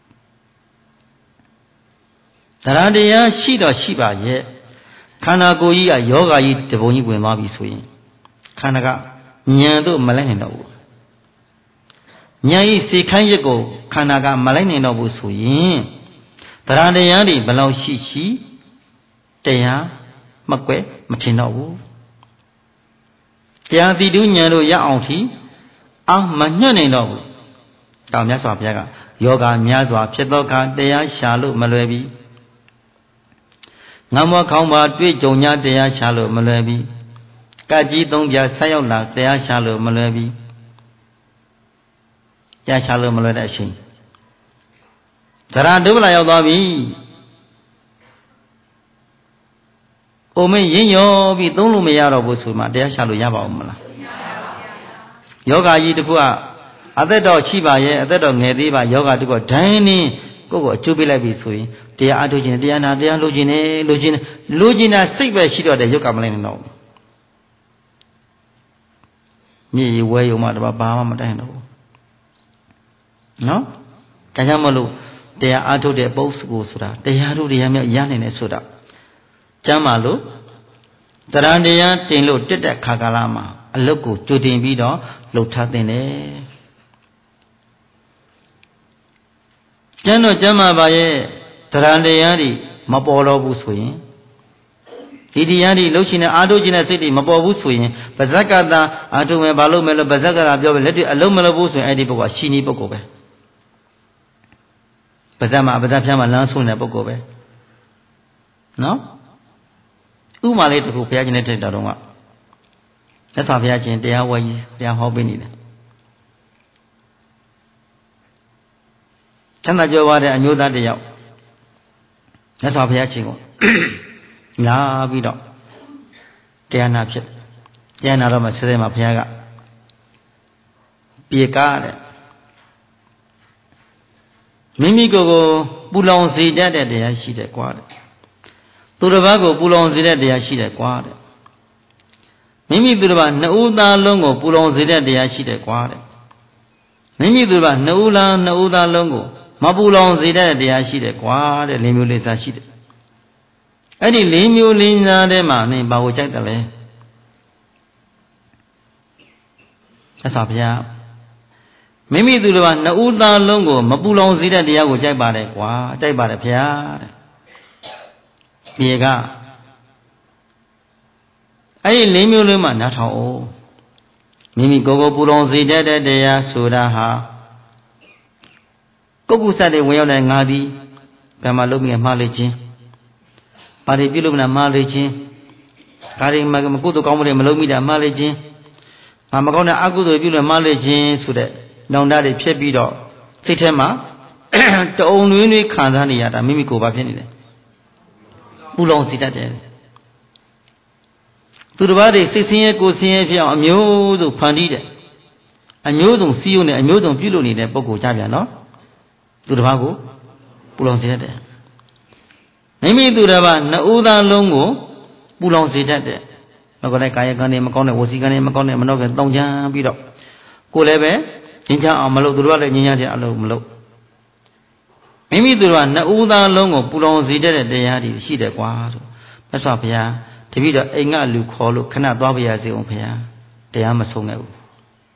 တရားတရားရှိတော့ရှိပါရဲ့ခန္ဓာကိုယ်ကြီးကယောဂါကြီးတပုံကြီးဝင်သွားပြီဆိုရင်ခန္ဓာကဉာဏ်တို့မလိုက်နိုင်တော့ဘူးဉာဏ်ဤစေခိုင်းရက်ကိုခန္ဓာကမလိုက်နိုင်တော့ဘူးဆိုရင်တရားတရားတွေဘယ်လောက်ရှိရှိတရားမကွယ်မထင်တော့ဘူးတရားတိတုဉာဏ်တို့ရအောင်ထိအာမညွတ်နိုင်တော့ဘူးတောင်မြတ်စွာဘုရားကယောဂများစွာဖြစ်သောအခါတရားရှာလို့မလွယ်ပြီငမောခေါင်းပါတွေ့ကြုံ냐တရားရှာလို့မလွယ်ပြီကကြီးသုံးပြဆက်ရောက်လာတရားရှာလို့မလွယ်ပြီတရားရှာလို့မလွယ်တဲ့အချိန်သရဒုဗလာရောက်သွားပြီ။အိုမင်းရင်းရောပြီးသုံးလို့မရတော့ဘူးဆိုမှတရားရှာလို့ရပါဦးမလား။ယောဂါကြီးတခုကအသက်တော်ရှိပါရဲ့အသက်တော်ငယ်သေးပါယောဂါတခုဒိုင်းနေကိုယ့်ကိုအကျိုးပေးလိုက်ပြီဆိုရင်တရားအထုတ်ခြင်းတရားနာတရားလိုချင်တယ်လိုချင်တာစိတ်ပဲရှိတော့တယ်ယောဂါမလိုက်နိုင်တော့ဘူးမြေဝဲယုံမှတော့ဘာမှမတိုင်တော့ဘူးနော်ဒါကြောင့်မလို့တရားအားထုတ်တဲ့ပုဂ္ဂိုလ်ဆိုတာတရားတို့တရားမြောက်ရနိုင်တယ်ဆိုတာကျမ်းမာလို့တရားတရားတင်လို့တက်တဲ့ခါကာလမှာအလုတ်ကိုကြိုတင်ပြီးတော့လှုပ်ထားတင်တယ်ကျမ်းတော်ကျမ်းမာပါရဲ့တရားတရားတွေမပေါ်တော့ဘူးဆိုရင်ဒီတရားတွေလှုပ်ရှင်တဲ့အာထုခြင်းတဲ့စိတ်တွေမပေါ်ဘူးဆိုရင်ပါဇက်ကတာအာထုမယ်ဘာလို့မဲလို့ပါဇက်ကတာပြောပဲလက်တွေအလုံးမလုပ်ဘူးဆိုရင်အဲ့ဒီပုဂ္ဂိုလ်ကရှိနေပုဂ္ဂိုလ်ပဲပါဇက်မှာပါဇက်ဖျားမှာလမ်းဆုံးနေတဲ့ပုဂ္ဂိုလ်ပဲနော်ဥမာလေးတခုဘုရားရှင်နဲ့ထိုက်တော်တော့ကသက်စွာဘုရားရှင်တရားဝဲကြီးတရားဟောပေးနေတယ်ချမ်းသာကြွယ်ဝတဲ့အမျိုးသားတယောက်သက်စွာဘုရားရှင်ကိုလာပြီးတော့တရားနာဖြစ်တရားနာတော့မှဆက်ဆက်မှာဘုရားကပြေကားတဲ့မိမိကိုယ်ကိုပူလောင်စေတတ်တဲ့တရားရှိတယ်ကွာတဲ့သူတစ်ပါးကိုပူလောင်စေတဲ့တရားရှိတယ်ကွာတဲ့မိမိသူတစ်ပါးနှစ်ဦးသားလုံးကိုပူလောင်စေတဲ့တရားရှိတယ်ကွာတဲ့မိမိသူတစ်ပါးနှစ်ဦးသားလုံးကိုမပူလောင်စေတဲ့တရားရှိတယ်ကွာတဲ့၄မျိုး၄စားရှိတယ်အဲ့ဒီ၄မျိုး၄စားထဲမှာနင်ဘာကိုကြိုက်တယ်လဲအဆောဘုရားမိမိသူတစ်ပါးနှစ်ဦးသားလုံးကိုမပူလောင်စေတဲ့တရားကိုကြိုက်ပါတယ်ကွာကြိုက်ပါတယ်ဘုရားတဲ့ပြေကအဲ့ဒီ၄မျိုးလုံးမှနားထောင်အောင်မိမိကိုယ်ကိုပူလောင်စေတဲ့တရားဆိုတာဟာကုက္ကုစတဲ့ဝင်ရောက်တဲ့ငါသည်ဘယ်မှာလုံးမိမှားလေခြင်းပါရီပြုလို့မနာမှားလေခြင်းဒါတွေမကုသိုလ်ကောင်းမှုတွေမလုံးမိတာမှားလေခြင်းငါမကောင်းတဲ့အကုသိုလ်ပြုလို့မှားလေခြင်းဆိုတဲ့နောင်တတွေဖြစ်ပြီးတော့စိတ်ထဲမှာတအုံနွေးနွေးခံစားနေရတာမိမိကိုယ်ပါဖြစ်နေတယ်ပူလောင်စေတတ်တယ်သူတစ်ပါးတွေစိတ်ဆင်းရဲကိုယ်ဆင်းရဲဖြစ်အောင်အမျိုးစုံဖန်တီးတယ်အမျိုးစုံစီးရုံနဲ့အမျိုးစုံပြုလုပ်နေတဲ့ပုဂ္ဂိုလ်ကြပြန်နော်သူတစ်ပါးကိုပူလောင်စေတတ်တယ်မိမိသူတစ်ပါးနှစ်ဦးသားလုံးကိုပူလောင်စေတတ်တယ်မကောင်းတဲ့ကာယကံတွေမကောင်းတဲ့ဝစီကံတွေမကောင်းတဲ့မနှောကတောင်းချမ်းပြီးတော့ကိုယ်လည်းပဲငြိမ်းချမ်းအောင်မလုပ်သူတို့ကလည်းငြိမ်းချမ်းတဲ့အလုပ်မလုပ်မိမိသူတို့ကနှစ်ဦးသားလုံးကိုပူလောင်စေတတ်တဲ့တရားတွေရှိတယ်ကွာဆိုမြတ်စွာဘုရားတပည့်တော်အိမ်ကလူခေါ်လို့ခဏသွားပါရစေအောင်ဘုရားတရားမဆုံးခဲ့ဘူး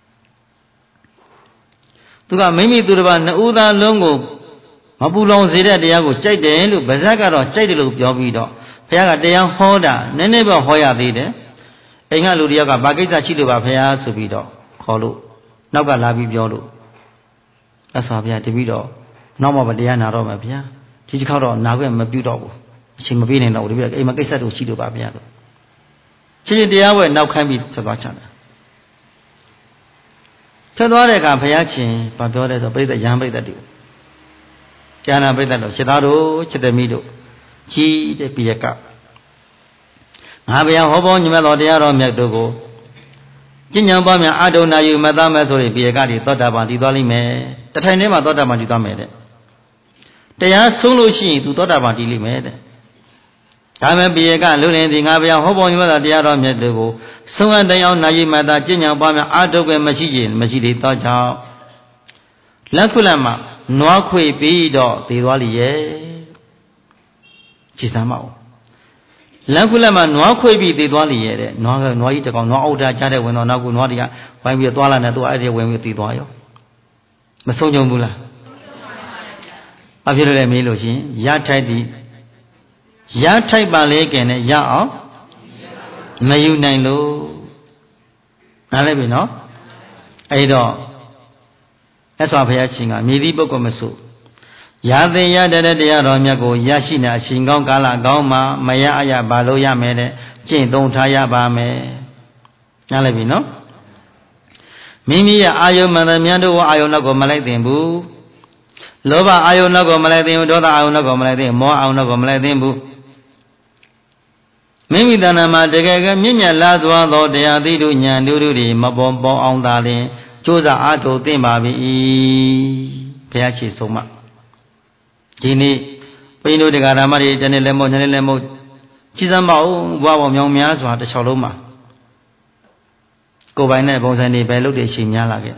သူကမိမိသူတို့ကနှစ်ဦးသားလုံးကိုမပူလောင်စေတဲ့တရားကိုကြိုက်တယ်လို့ဗဇက်ကတော့ကြိုက်တယ်လို့ပြောပြီးတော့ဘုရားကတရားဟောတာနည်းနည်းပဲဟောရသေးတယ်အိမ်ကလူတယောက်ကဘာကိစ္စရှိလို့ပါဘုရားဆိုပြီးတော့ခေါ်လို့နောက်ကလာပြီးပြောလို့အဆောဘုရားတပည့်တော်နောက်မှတရားနာတော့မှာဗျာဒီတစ်ခါတော့နာခွင့်မပြုတော့ဘူးအချိန်မပေးနိုင်တော့ဘူးတပည့်အိမ်မှာကိစ္စတို့ရှိလို့ပါဗျာဆိုချင်းတရားဝဲနောက်ခိုင်းပြီးထွက်သွားချတယ်ထွက်သွားတဲ့အခါဘုရားရှင်ဗာပြောတယ်ဆိုပြိဿရဟန်းပြိဿတူကျမ်းနာပြိဿတို့ခြေသားတို့ခြေသမီးတို့ကြီးတဲ့ပြည့်ကငါဘုရားဟောပေါ်ညီမတော်တရားတော်မြတ်တို့ကိုကျင့်ကြံပွားများအာထုံနာယူမသားမဲ့ဆိုရင်ပြည့်ကတွေသောတာပန်တည်သွားလိမ့်မယ်တထိုင်ထဲမှာသောတာပန်တည်သွားမယ်တဲ့တရားဆုံးလို့ရှိရင်သူသောတာပန်တည်လိမ့်မယ်တဲ့ဒါမဲ့ပြည့်ကလူလင်ဒီငါဘုရားဟောပေါ်ညီမတော်တရားတော်မြတ်တို့ကိုဆုံးအတိုင်အောင်နာယူမသားကျင့်ကြံပွားများအာထုံမရှိသေးသောကြောင့်လက်ခုလက်မှာနွားခွေပြီးတော့တည်သွားလိရဲ့ကြည်စမ်းမအောင်လက်ခုလက်မှာနွားခွေပြီးတည်သွားလိရဲ့တဲ့နွားကြီးတကောင်နွားအောက်တာကြားတဲ့ဝင်တော့နောက်ကိုနွားတွေကဝိုင်းပြီးသွားလာနေသူအဲ့ဒီဝင်ပြီးတည်သွားရောမဆုံးကြဘူးလားဘာဖြစ်လို့လဲမေးလို့ရှင်ရထိုက်သည်ရထိုက်ပါလေကင်နဲ့ရအောင်မယူနိုင်လို့နားလဲပြီနော်အဲ့တော့အဲ့ဆိုဘုရားရှင်ကမြေသီးပုဂ္ဂိုလ်မဆိုရာသင်ရတဲ့တရားတော်မြတ်ကိုရရှိနေအရှင်ကောင်းကာလကောင်းမှာမရအရဘာလို့ရမယ်တဲ့ကျင့်သုံးထားရပါမယ်နားလည်ပြီနော်မိမိရဲ့အာယုံမှန်သမျှတို့အာယုံနောက်ကိုမလိုက်သင့်ဘူးလောဘအာယုံနောက်ကိုမလိုက်သင့်ဘူးဒေါသအာယုံနောက်ကိုမလိုက်သင့်မောဟအာယုံနောက်ကိုမလိုက်သင့်ဘူးမိမိတဏ္ဍာမှာတကယ်ကမြင့်မြတ်လာသွားသောတရားသီးတို့ဉာဏ်တို့တွေမပေါ်ပေါအောင်သာလျှင်ကြိုးစားအားထုတ်သင့်ပါပြီဘုရားရှိဆုံးမဒီနေ့ဘုန်းကြီးတို့တရားဓမ္မတွေတနေ့လည်းမဟုတ်ညနေလည်းမဟုတ်ကြည်စမ်းပါဦးဘွားပေါင်းမြောင်များစွာတစ်လျှောက်လုံးမှာကိုပိုင်နဲ့ပုံစံတွေပဲလုပ်တဲ့အချိန်များလာခဲ့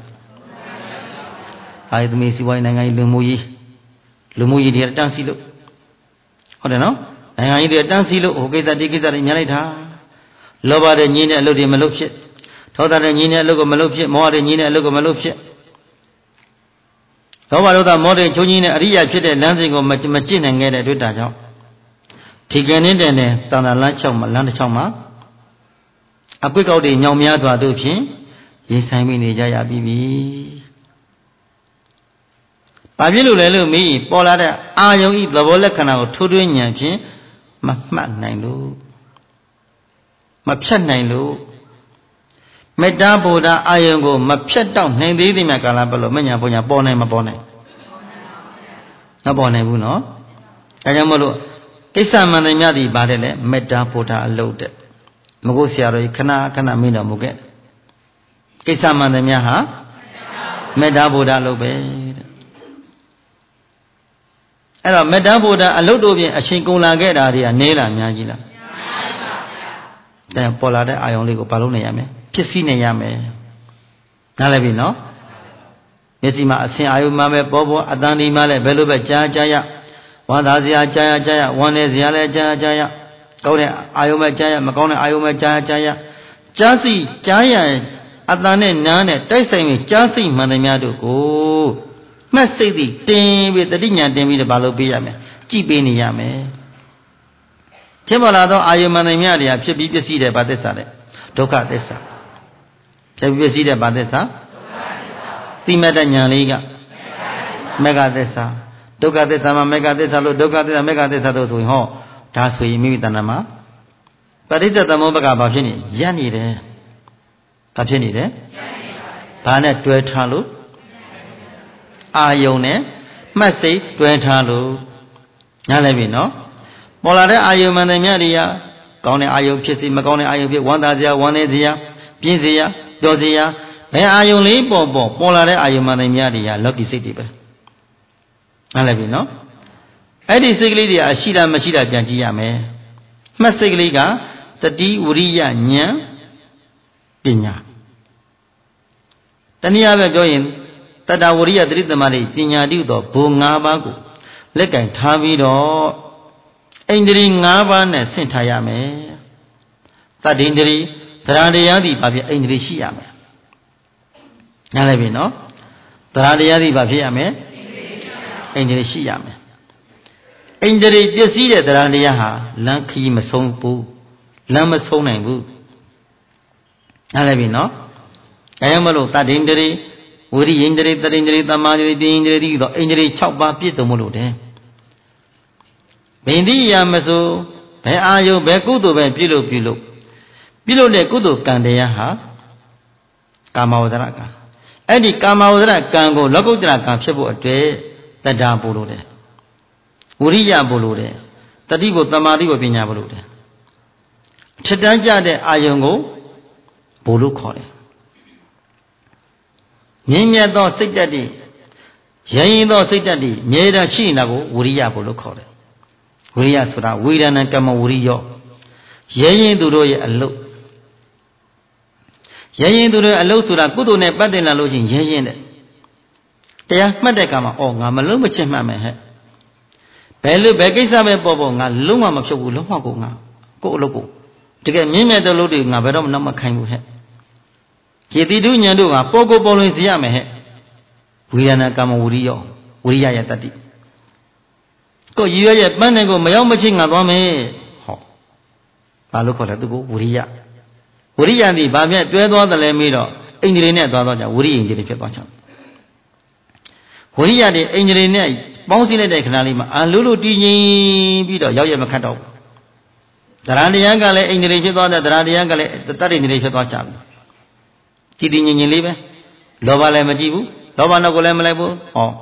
အားသမီးစီးပွားရေးနိုင်ငံရေးလူမှုရေးတွေတန်းစီလို့ဟုတ်တယ်နော်နိုင်ငံရေးတွေတန်းစီလို့ဟိုကိစ္စဒီကိစ္စတွေများလိုက်တာလောဘတဲ့ညီတဲ့အလုပ်တွေမလုပ်ဖြစ်ဒေါသတဲ့ညီတဲ့အလုပ်ကိုမလုပ်ဖြစ်မောဟတဲ့ညီတဲ့အလုပ်ကိုမလုပ်ဖြစ်လောဘဒေါသမောဟတဲ့ချုံကြီးနဲ့အရိယာဖြစ်တဲ့လမ်းစဉ်ကိုမကျင့်နိုင်ခဲ့တဲ့အတွက်ဒါကြောင့်ဒီကနေ့တည်းနဲ့တန်တာလမ်း6မှာလမ်းတစ်6မှာအကွက်ကောက်တွေညောင်များစွာတို့ဖြင့်ရင်ဆိုင်မိနေကြရပြီဘာဖြစ်လို့လဲလို့မေးပေါ်လာတဲ့အာယုံဤသဘောလက္ခဏာကိုထိုးထွင်းဉာဏ်ဖြင့်မမှတ်နိုင်လို့မဖြတ်နိုင်လို့မေတ္တာဗုဒ္ဓအာယုံကိုမဖြတ်တော့နိုင်သေးသည်များကာလပတ်လို့မညာဘုညာပေါ်နိုင်မပေါ်နိုင်မပေါ်နိုင်ဘူးနော်ဒါကြောင့်မလို့ကိစ္စမှန်တယ်များသည်ပါတယ်လေမေတ္တာဗုဒ္ဓအလုပ်တဲ့မကိုဆရာတော်ကြီးခဏခဏမင်းတော်မူခဲ့ကိစ္စမှန်တယ်များဟာမေတ္တာဗုဒ္ဓအလုပ်ပဲတဲ့အဲ့တော့မေတ္တာဗုဒ္ဓအလုပ်တို့ဖြင့်အချိန်ကုန်လာခဲ့တာတွေကနေလားများကြီးလားများပါဗျာဒါပေါ်လာတဲ့အာယုံလေးကိုဘာလို့နေရမလဲဖြစ်စည်းနေရမယ်နားလည်ပြီနော်မျက်စိမှာအဆင်အာယုံမှာပဲပေါ်အတန်ဒီမှာလည်းဘယ်လိုပဲကြားရဝါသာစရာကြားရဝမ်းနေစရာလည်းကြားရကောင်းတဲ့အာယုံပဲကြားရမကောင်းတဲ့အာယုံပဲကြားရကြားစီကြားရအတန်နဲ့နားနဲ့တိုက်ဆိုင်ပြီးကြားစိမှန်သမျှတို့ကိုမှတ်စိတ်သည်တင်ပြီးတတိညာတင်ပြီးတော့ဘာလို့ပေးရမလဲကြည်ပေးနေရမယ်ဖြစ်ပေါ်လာသောအာယုံမှန်သမျှတွေကဖြစ်ပြီးပစ္စည်းတဲ့ဘာသစ္စာလဲဒုက္ခသစ္စာဖြစ်ပြီးပစ္စည်းတဲ့ဘာသစ္စာတိမတ္တညာလေးကမေဃသစ္စာဒုက္ခသစ္စာမှာမေဃသစ္စာလို့ဒုက္ခသစ္စာမေဃသစ္စာတို့ဆိုရင်ဟောဒါဆိုရင်မိမိတဏ္ဍာမှာပရိစ္ဆေသမုပ္ပါကဘာဖြစ်နေရပ်နေတယ်ဘာဖြစ်နေတယ်ဘာနဲ့တွဲထားလို့အာယုံနဲ့မှတ်စိတ်တွဲထားလို့နားလည်ပြီနော်ပေါ်လာတဲ့အာယုံမှန်တယ်မြတ်တွေကကောင်းတဲ့အာယုံဖြစ်စီမကောင်းတဲ့အာယုံဖြစ်ဝမ်းသာစရာဝမ်းနေစရာပြင်းစရာပျော်စရာဘယ်အာယုံလေးပေါ်လာတဲ့အာယုံမှန်တယ်မြတ်တွေကလောကီစိတ်တွေပဲနားလည်ပြီနော်အဲ့ဒီစိတ်ကလေးတွေအရှိတာမရှိတာပြန်ကြည့်ရမယ်မှတ်စိတ်ကလေးကတတိဝရိယဉာဏ်ပညာတနည်းအားဖြင့်ပြောရင်တတဝရိယသတိသမารိပညာတိသောဘုံ၅ပါးကိုလက်ကင်ထားပြီးတော့ဣန္ဒြေ၅ပါးနဲ့ဆင့်ထားရမယ်တတ္တိန္ဒြေသရတရားသည်ဘာဖြစ်ဣန္ဒြေရှိရမယ်နားလည်ပြီနော်သရတရားသည်ဘာဖြစ်ရမယ်ဣန္ဒြေရှိရမယ်ဣန္ဒြေပစ္စည်းတဲ့သရတရားဟာလမ်းခရီးမဆုံးဘူးလမ်းမဆုံးနိုင်ဘူးနားလည်ပြီနော်အဲကြောင့်မလို့တတ္တိန္ဒြေဝိရိယဣန္ဒြေတတ္တိန္ဒြေသမာဓိပညာဣန္ဒြေဒီတော့ဣန္ဒြေ6ပါးပြည့်စုံမလို့တယ်ဘိန္ဒိယမဆိုဘယ်အာယုဘယ်ကုသိုလ်ပဲပြုလို့တဲ့ကုသိုလ်ကံတရားဟာကာမဝဇ္ဇရကံအဲ့ဒီကာမဝဇ္ဇရကံကိုလောကုတ္တရကံဖြစ်ဖို့အတွက်တတ္တာပို့လို့တယ်ဝိရိယပို့လို့တယ်တတိပို့သမာဓိပို့ပညာပို့လို့တယ်ထက်တန်းကြတဲ့အာယုံကိုပို့လို့ခေါ်တယ်ငြိမ်းမြတ်သောစိတ်တတ္တိရရင်သောစိတ်တတ္တိမြဲတမ်းရှိနေတာကိုဝိရိယပို့လို့ခေါ်တယ်ဝိရိယဆိုတာဝိရဏကမ္မဝိရိယောရဲရင်သူတို့ရဲ့အလုပ်ရဲရင်သူတို့ရဲ့အလုပ်ဆိုတာကုသိုလ်နဲ့ပတ်သက်လာလို့ချင်းရဲရင်တဲ့တရားမှတ်တဲ့အခါမှာအော်ငါမလုံးမချင်မှတ်မယ်ဟဲ့ဘယ်ကိစ္စပဲပေါ်ငါလုံးဝမဖြုတ်ဘူးလုံးဝကိုငါကိုယ့်အလုပ်ကိုတကယ်မြင့်မြတ်တဲ့လုပ်တွေငါဘယ်တော့မှနောက်မခိုင်းဘူးဟဲ့ယေတိတုဉဏ်တို့ကပေါ်လွင်စေရမယ်ဟဲ့ဝိရဏကမ္မဝိရိယောဝိရိယရဲ့တတ္တိကိုရည်ရွယ်ရဲ့ပန်းတဲ့ကိုမရောက်မချင်းငါသွားမယ်ဟောဘာလို့ခေါ်လဲသူကိုဝိရိယသည်ဘာမြဲတွဲသွားတယ်လဲမေးတော့ဣန္ဒြေနဲ့သွားတော့ကြဝိရိယဣန္ဒြေဖြစ်သွားချင်ဝိရိယတွေဣန္ဒြေနဲ့ပေါင်းစည်းလိုက်တဲ့ခဏလေးမှာအလိုလိုတည်ငြိမ်ပြီးတော့ရောက်ရမခတ်တော့ဘူးသရတရားကလည်းဣန္ဒြေဖြစ်သွားတဲ့သရတရားကလည်းတတ္တိဣန္ဒြေဖြစ်သွားကြပြီကြည်တည်ငြိမ်လေးပဲလောဘလည်းမကြည့်ဘူးလောဘနောက်ကိုလည်းမလိုက်ဘူးဟော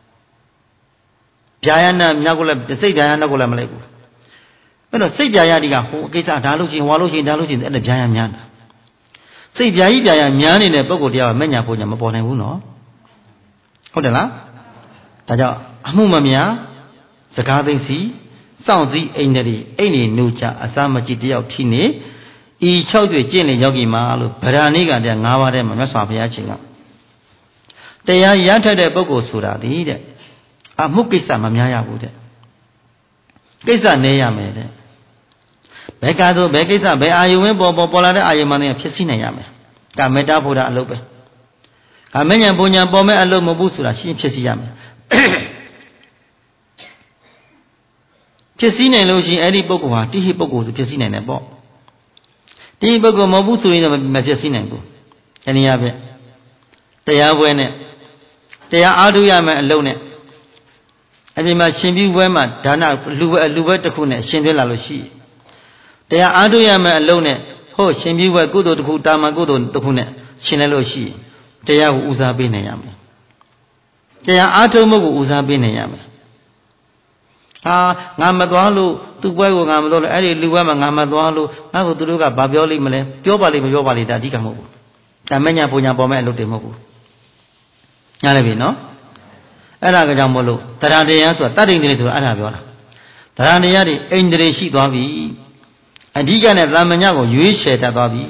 ဗျာယနာမြောက်ကိုလည်းစိတ်ဗျာယနာကိုလည်းမလိုက်ဘူးအဲ့တော့စိတ်ဗျာယတိကဟိုအကိစ္စဒါလို့ချင်းဟွာလို့ချင်းဒါလို့ချင်းအဲ့ဒါဗျာယများတာစိတ်ဗျာကြီးဗျာယများနေတဲ့ပုဂ္ဂိုလ်တရားကမညာဖို့ညာမပေါ်နိုင်ဘူးနော်ဟုတ်တယ်လားဒါကြောင့်အမှုမများစကားသိစီစောင့်စည်းအိန္ဒြေအိနေနုချအစာမကြည့်တယောက်ထိနေဤ6တွေ့ကျင့်လေယောဂီမှာလို့ဗราဏိကတဲ့၅ပါးထဲမှာမြတ်စွာဘုရားရှင်ကတရားရထတဲ့ပုဂ္ဂိုလ်ဆိုတာဒီတဲ့အမှုကိစ္စမများရဘူးတဲ့ကိစ္စနေရမယ်တဲ့ဘယ်ကားသို့ဘယ်ကိစ္စဘယ်အာယုဝင်းပေါ်လာတဲ့အာယုမှန်တွေဖြစ်စီနိုင်ရမယ်ကမေတ္တာဖို့တာအလုပ်ပဲကမဉ္ဇဉ်ပူညာပေါ်မဲ့အလုပ်မဟုတ်ဘူးဆိုတာရှင်းဖြစ်စီရမယ်ဖြစ်စီနိုင်လို့ရှိရင်အဲ့ဒီပုဂ္ဂိုလ်ဟာတိဟိပုဂ္ဂိုလ်ဆိုဖြစ်စီနိုင်တယ်ပေါ့တိဟိပုဂ္ဂိုလ်မဟုတ်ဘူးဆိုရင်မဖြစ်စီနိုင်ဘူးအဲ့ဒီရပဲတရားပွဲနဲ့တရားအားထုတ်ရမယ်အလုပ်နဲ့အပြင်မှာရှင်ပြုပွဲမှာဒါနလူပွဲတစ်ခုနဲ့ရှင်သွင်းလာလို့ရှိတရားအားထုတ်ရမယ်အလုပ်နဲ့ဟိုရှင်ပြုပွဲကုသိုလ်တစ်ခုတာမန်ကုသိုလ်တစ်ခုနဲ့ရှင်လဲလို့ရှိတရားကိုဦးစားပေးနိုင်ရမယ်တရားအားထုတ်မှုကိုဦးစားပေးနိုင်ရမယ်ငါမသွားလို့သူ့ပွဲကိုငါမသွားလို့အဲ့ဒီလူပွဲမှာငါမသွားလို့ငါ့ကိုသူတို့ကဘာပြောလိမ့်မလဲပြောပါလိမ့်မပြောပါလိမ့်ဒါအဓိကမဟုတ်ဘူးဒါမညာပူညာပေါ်မဲ့အလုပ်တွေမဟုတ်ဘူးညားလည်းပြီနော်အဲ့ဒါကြောင့်မို့လို့တရားတရားဆိုတာတတ္တိန္ဒြေဆိုတာအဲ့ဒါပြောတာတရားတရားတွေအိန္ဒြေရှိသွားပြီအဓိကနဲ့သာမညကိုရွေးချယ်တတ်သွားပြီ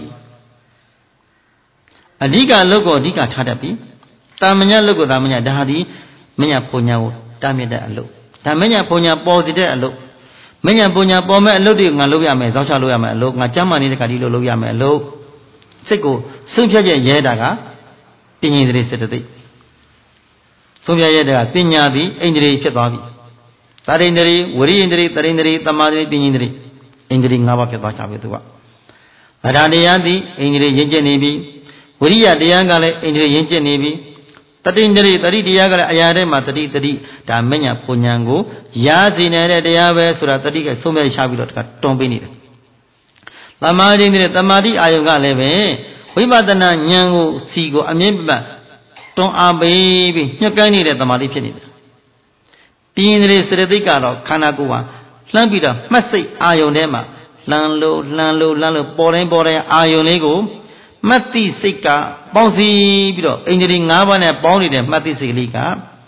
အဓိကလုတ်ကိုအဓိကထားတတ်ပြီသာမညလုတ်ကိုသာမညဒါဟာဒီမညာပူညာကိုတားမြစ်တဲ့အလုပ်ဒါမညာပူညာပေါ်စီတဲ့အလုပ်မညာပူညာပေါ်မဲ့အလုပ်တွေငါလုပ်ရမယ်ဇောက်ချလုပ်ရမယ်အလုပ်ငါကျမ်းမာနေတဲ့ခါဒီလိုလုပ်ရမယ်အလုပ်စိတ်ကိုဆုံးဖြတ်ချက်ရဲတာကပညာဣန္ဒြေစေတသိက်ဆုံးဖြတ်ရတဲ့ပညာသည်ဣန္ဒြေဖြစ်သွားပြီသာရိန္ဒြေဝရိယန္ဒြေတရိန္ဒြေသမာဓိပညာဣန္ဒြေဣန္ဒြေ၅ပါးဖြစ်သွားကြပြီသူကဗဒတရားသည်ဣန္ဒြေရင့်ကျက်နေပြီဝရိယတရားကလည်းဣန္ဒြေရင့်ကျက်နေပြီတတိန္ဒြေတတိတရားကလည်းအရာထဲမှာတတိဒါမညာပူညာကိုရစေနေတဲ့တရားပဲဆိုတာတတိကဆုံးဖြတ်ချပြီးတော့တွန်းပေးနေတယ်သမာဓိနဲ့သမာဓိအာယုကလည်းပဲဝိပဿနာဉာဏ်ကိုစီကိုအမြင့်ပတ်တွန်းအားပေးပြီးညှက်ကိုင်းနေတဲ့သမာဓိဖြစ်နေတယ်ပြင်းတဲ့စရတိတ်ကတော့ခန္ဓာကိုယ်ဟာလှမ်းပြီးတော့မှတ်စိတ်အာယုန်ထဲမှာလှမ်းလို့ပေါ်တိုင်းအာယုန်လေးကိုမှတ်သိစိတ်ကပေါင်းစည်းပြီးတော့ဣန္ဒြေ၅ပါးနဲ့ပေါင်းနေတဲ့မှတ်သိစိတ်ကလေးက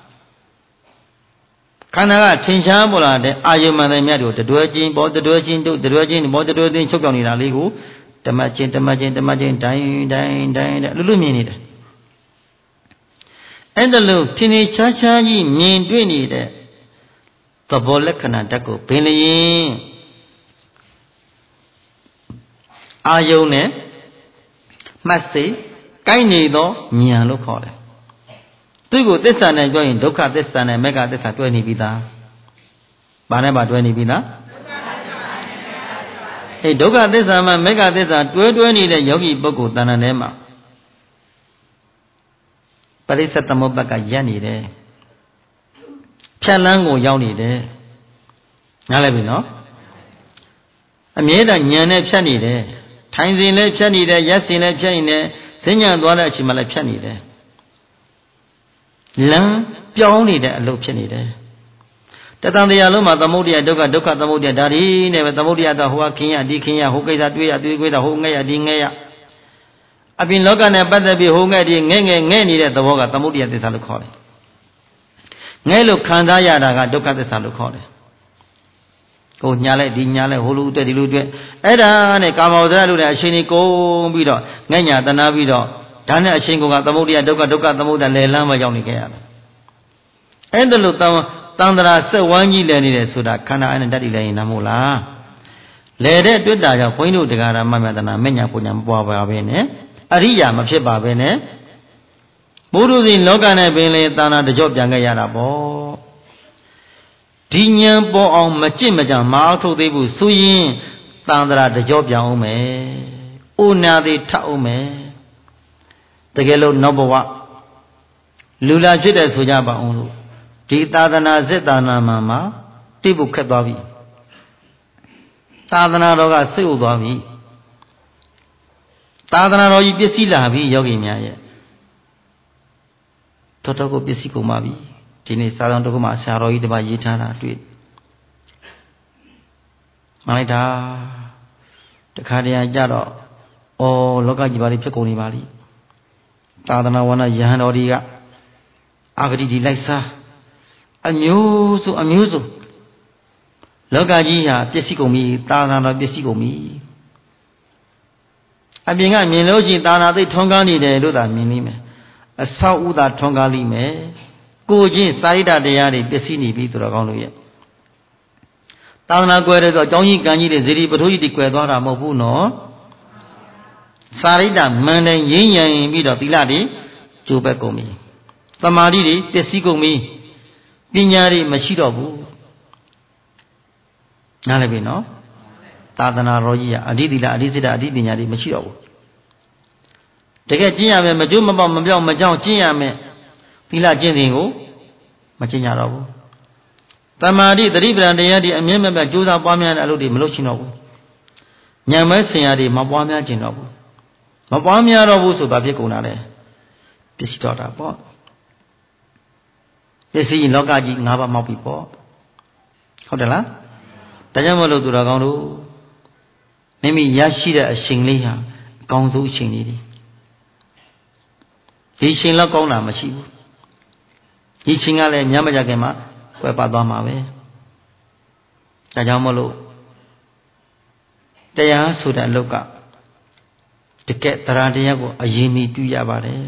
ခန္ဓာကထင်ရှားပေါ်လာတဲ့အာယုန်မှန်တဲ့မြတ်တို့တတွဲချင်းပေါ်တတွဲချင်းတို့တတွဲချင်းပေါ်တတွဲချင်းချုပ်ပြောင်နေတာလေးကိုဓမ္မချင်းတိုင်းလူမြင်နေတယ်အဲ့ဒါလို့ထင်ထင်ရှားရှားကြီးမြင်တွေ့နေတဲ့သဘောလက္ခဏာဓာတ်ကိုဘင်းလျင်အာယုန်နဲ့မှတ်စိတ်ကိုင်းနေသောဉာဏ်လို့ခေါ်တယ်သူ့ကိုသစ္စာနဲ့ပြောရင်ဒုက္ခသစ္စာနဲ့မေဃသစ္စာတွဲနေပြီသားဘာနဲ့ပါတွဲနေပြီသားဒုက္ခသစ္စာမှာမေဃသစ္စာတွဲနေတဲ့ယောဂီပုဂ္ဂိုလ်တဏ္ဍာထဲမှာပရိစ္ဆေသမုပ္ပါကရပ်နေတယ်ဖြတ်လန်းကိုရောက်နေတယ်နားလည်ပြီနော်အမြဲတမ်းဉာဏ်နဲ့ဖြတ်နေတယ်ထိုင်စဉ်လည်းဖြတ်နေတယ်ရက်စဉ်လည်းဖြတ်နေတယ်ဈဉ္ညာသွားတဲ့အချိန်မှလည်းဖြတ်နေတယ်လမ်းပြောင်းနေတဲ့အလုပ်ဖြစ်နေတယ်တတန်တရားလုံးမှာသမုဒ္ဒရာဒုက္ခသမုဒ္ဒရာဒါဒီနဲ့ပဲသမုဒ္ဒရာတော့ဟိုကခင်ရဒီခင်ရဟိုကိစ္စတွေးရတွေးခွေးတာဟိုငဲ့ရဒီငဲ့ရအပြင်လောကနဲ့ပတ်သက်ပြီးဟိုငဲ့ဒီငဲ့နေတဲ့သဘောကသမုဒ္ဒရာသစ္စာလို့ခေါ်တယ်ငဲ့လို့ခံစားရတာကဒုက္ခသစ္စာလို့ခေါ်တယ်ဟိုညာလိုက်ဒီညာလိုက်ဟိုလူအတွက်ဒီလူအတွက်အဲ့ဒါနဲ့ကာမဝဇ္ဇရလို့လည်းအချိန်ကြီးကုန်ပြီးတော့ငဲ့ညာတနာပြီးတော့ဒါနဲ့အချိန်ကုန်ကသမုဒ္ဒရာဒုက္ခသမုဒ္ဒရာလယ်လမ်းမှာရောက်နေကြရတယ်အဲ့ဒါလို့တန်တရာစက်ဝမ်းကြီးလည်နေတယ်ဆိုတာခန္ဓာအဲ့နဲ့တတ်တည်လည်းရင်နားမို့လားလဲတဲ့တွေ့တာကြောင့်ဘုန်းကြီးတို့တရားဓမ္မမြတ်နာမညာပူညာမပွားပါပဲနဲ့အရိယာမဖြစ်ပါပဲနဲ့ဘုရုဇဉ်လောကနဲ့ပင်လေသာနာတကြော့ပြန်ခဲ့ရတာပေါ့ဒီဉာဏ်ပေါ်အောင်မကြင့်မကြံမအားထုတ်သေးဘူးဆိုရင်တန်တရာတကြော့ပြန်အောင်မယ်အိုနာသေးထအောင်မယ်တကယ်လို့နောက်ဘဝလူလာဖြစ်တဲ့ဆိုကြပါအောင်လို့ဒီသာသနာစစ်သာနာမှာတိတ်ဖို့ခက်သွားပြီသာသနာတော်ကစိတ်ဥသွားပြီသာသနာတော်ကြီးပစ္စည်းလာပြီယောဂီများရဲ့တော်ကိုပစ္စည်းကုန်ပါပြီဒီနေ့စာတော်တစ်ခုမှာဆရာတော်ကြီးတပါးရေးထားတာတွေ့မှန်လိုက်တာတခါတည်းကြတော့ဩလောကကြီးပါလိဖြစ်ကုန်နေပါလိသာသနာဝနယဟန်တော်ကြီးကအာဂတိဒီလိုက်စားအမျိုးစုလောကကြီးဟာပစ္စည်းကုန်ပြီသာသနာတော်ပစ္စည်းကုန်ပြီအပြင်ကမြင်လို့ရှိရင်သာနာသိထွန်းကားနေတယ်လို့သာမြင်လိမ့်မယ်အဆောက်ဥသာထွန်းကားလိမ့်မယ်ကိုချင်းစာရိတ္တတရားတွေပျက်စီးနေပြီသူတော်ကောင်းတို့ရဲ့သာသနာကွယ်တဲ့ဆိုအကြောင်းကြီးကံကြီးတွေဇေဒီပထိုးကြီးတွေကွယ်သွားတာမဟုတ်ဘူးနော်စာရိတ္တမန်တိုင်းရင်းရံပြီးတော့သီလတွေကျိုးပဲကုန်ပြီသမာဓိတွေပျက်စီးကုန်ပြီပညာတွေမရှိတော့ဘူးနားလည်ပြီနော်သာသနာတော်ကြီးကအဓိသီလအဓိစိတ္တအဓိပညာတွေမရှိတော့ဘူးတကယ်ကျင့်ရမယ်မကျိုးမပေါက်မပြောင်းမကြောက်ကျင့်ရမယ်သီလကျင့်စဉ်ကိုမကျင့်ကြတော့ဘူးတမာတိသတိပ္ပံတရားတွေအမြဲမပြတ်ကြိုးစားပွားများတဲ့အလုပ်တွေမလုပ်ချင်တော့ဘူးဉာဏ်မဲဆင်ရတွေမပွားများကျင်တော့ဘူးမပွားများတော့ဘူးဆိုဘာဖြစ်ကုန်တာလဲပစ္စည်းတော်တာပေါ့ပစ္စည်းလောကကြီး၅ပါးမောက်ပြီပေါ့ဟုတ်တယ်လားဒါကြောင့်မလို့သူတော်ကောင်းတို့မိမိရရှိတဲ့အချိန်လေးဟာအကောင်းဆုံးအချိန်လေးဒီချိန်လောက်ကောင်းတာမရှိဘူးဒီချိန်ကလည်းညမကြခင်မှာကွယ်ပတ်သွားမှာပဲဒါကြောင့်မလို့တရားဆိုတဲ့အလုပ်ကတကယ်တရားတရားကိုအရင်ဤပြုရပါတယ်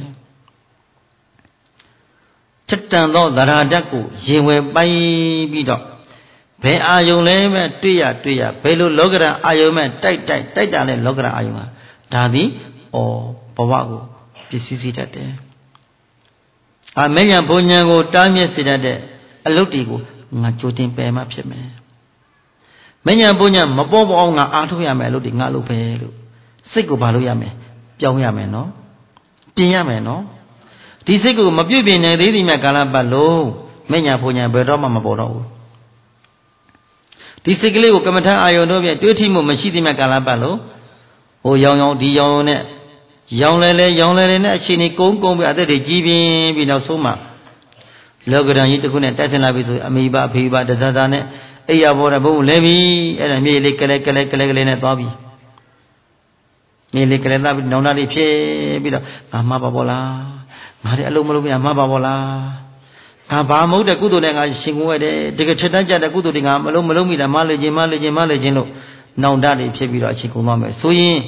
ထက်တန်သောသရဓာတ်ကိုရင်ဝယ်ပိုင်ပြီးတော့ဘယ်အာယုံလဲမဲ့တွေ့ရဘယ်လိုလောကရန်အာယုံမဲ့တိုက်တာလဲလောကရန်အာယုံဟာဒါသည်ဘဝကိုပစ္စည်းစေတတ်တယ်မဉ္ဇဉ်ဘုံဉဏ်ကိုတားမြစ်စေတတ်တဲ့အလုပ်တွေကိုငါကြိုတင်ပယ်မှဖြစ်မယ်မဉ္ဇဉ်ဘုံဉဏ်မပေါ်အောင်ငါအားထုတ်ရမယ်လို့ဒီငါလုပ်ပဲလို့စိတ်ကိုဘာလို့ရမယ်ပြောင်းရမယ်နော်ပြင်ရမယ်နော်ဒီစိတ်ကိုမပြုတ်ပြင်နိုင်သေးသည်မြတ်ကာလပတ်လုံးမဉ္ဇဉ်ဘုံဉဏ်ဘယ်တော့မှမပေါ်တော့ဘူးဒီစိတ်ကလေးကိုကမ္မထာအာယုံတို့ဖြင့်တွေးထိမှုမရှိသည်မြတ်ကာလပတ်လုံးဟိုရောင်ဒီရောင်နဲ့ရောင်လဲနဲ့အချိန်ကြီးကုန်းပြီးအသက်တွေကြီးပြင်းပြီးနောက်ဆုံးမှလောကဓာတ်ကြီးတစ်ခုနဲ့တိုက်ဆင်လာပြီဆိုအမိဘအဖေဘတဇာဇာနဲ့အိယာဘောရဘုံလဲပြီအဲ့ဒါမြေလေးကလဲနဲ့သွားပြီမြေလေးကလဲသားပြီးနောင်နာလေးဖြစ်ပြီးတော့ငါမှားပါဘောလားငါလည်းအလုံးမလုံးမရမှားပါဘောလားငါဘာမဟုတ်တဲ့ကုသိုလ်နဲ့ငါရှင်ကုန်ရတယ်တကယ်ထက်တန်းကြတဲ့ကုသိုလ်တွေငါမလုံးမိတာမှားလေခြင်းလို့နောင်တတွေဖြစ်ပြီးတော့အချိန်ကုန်သွားမယ်ဆိုရင်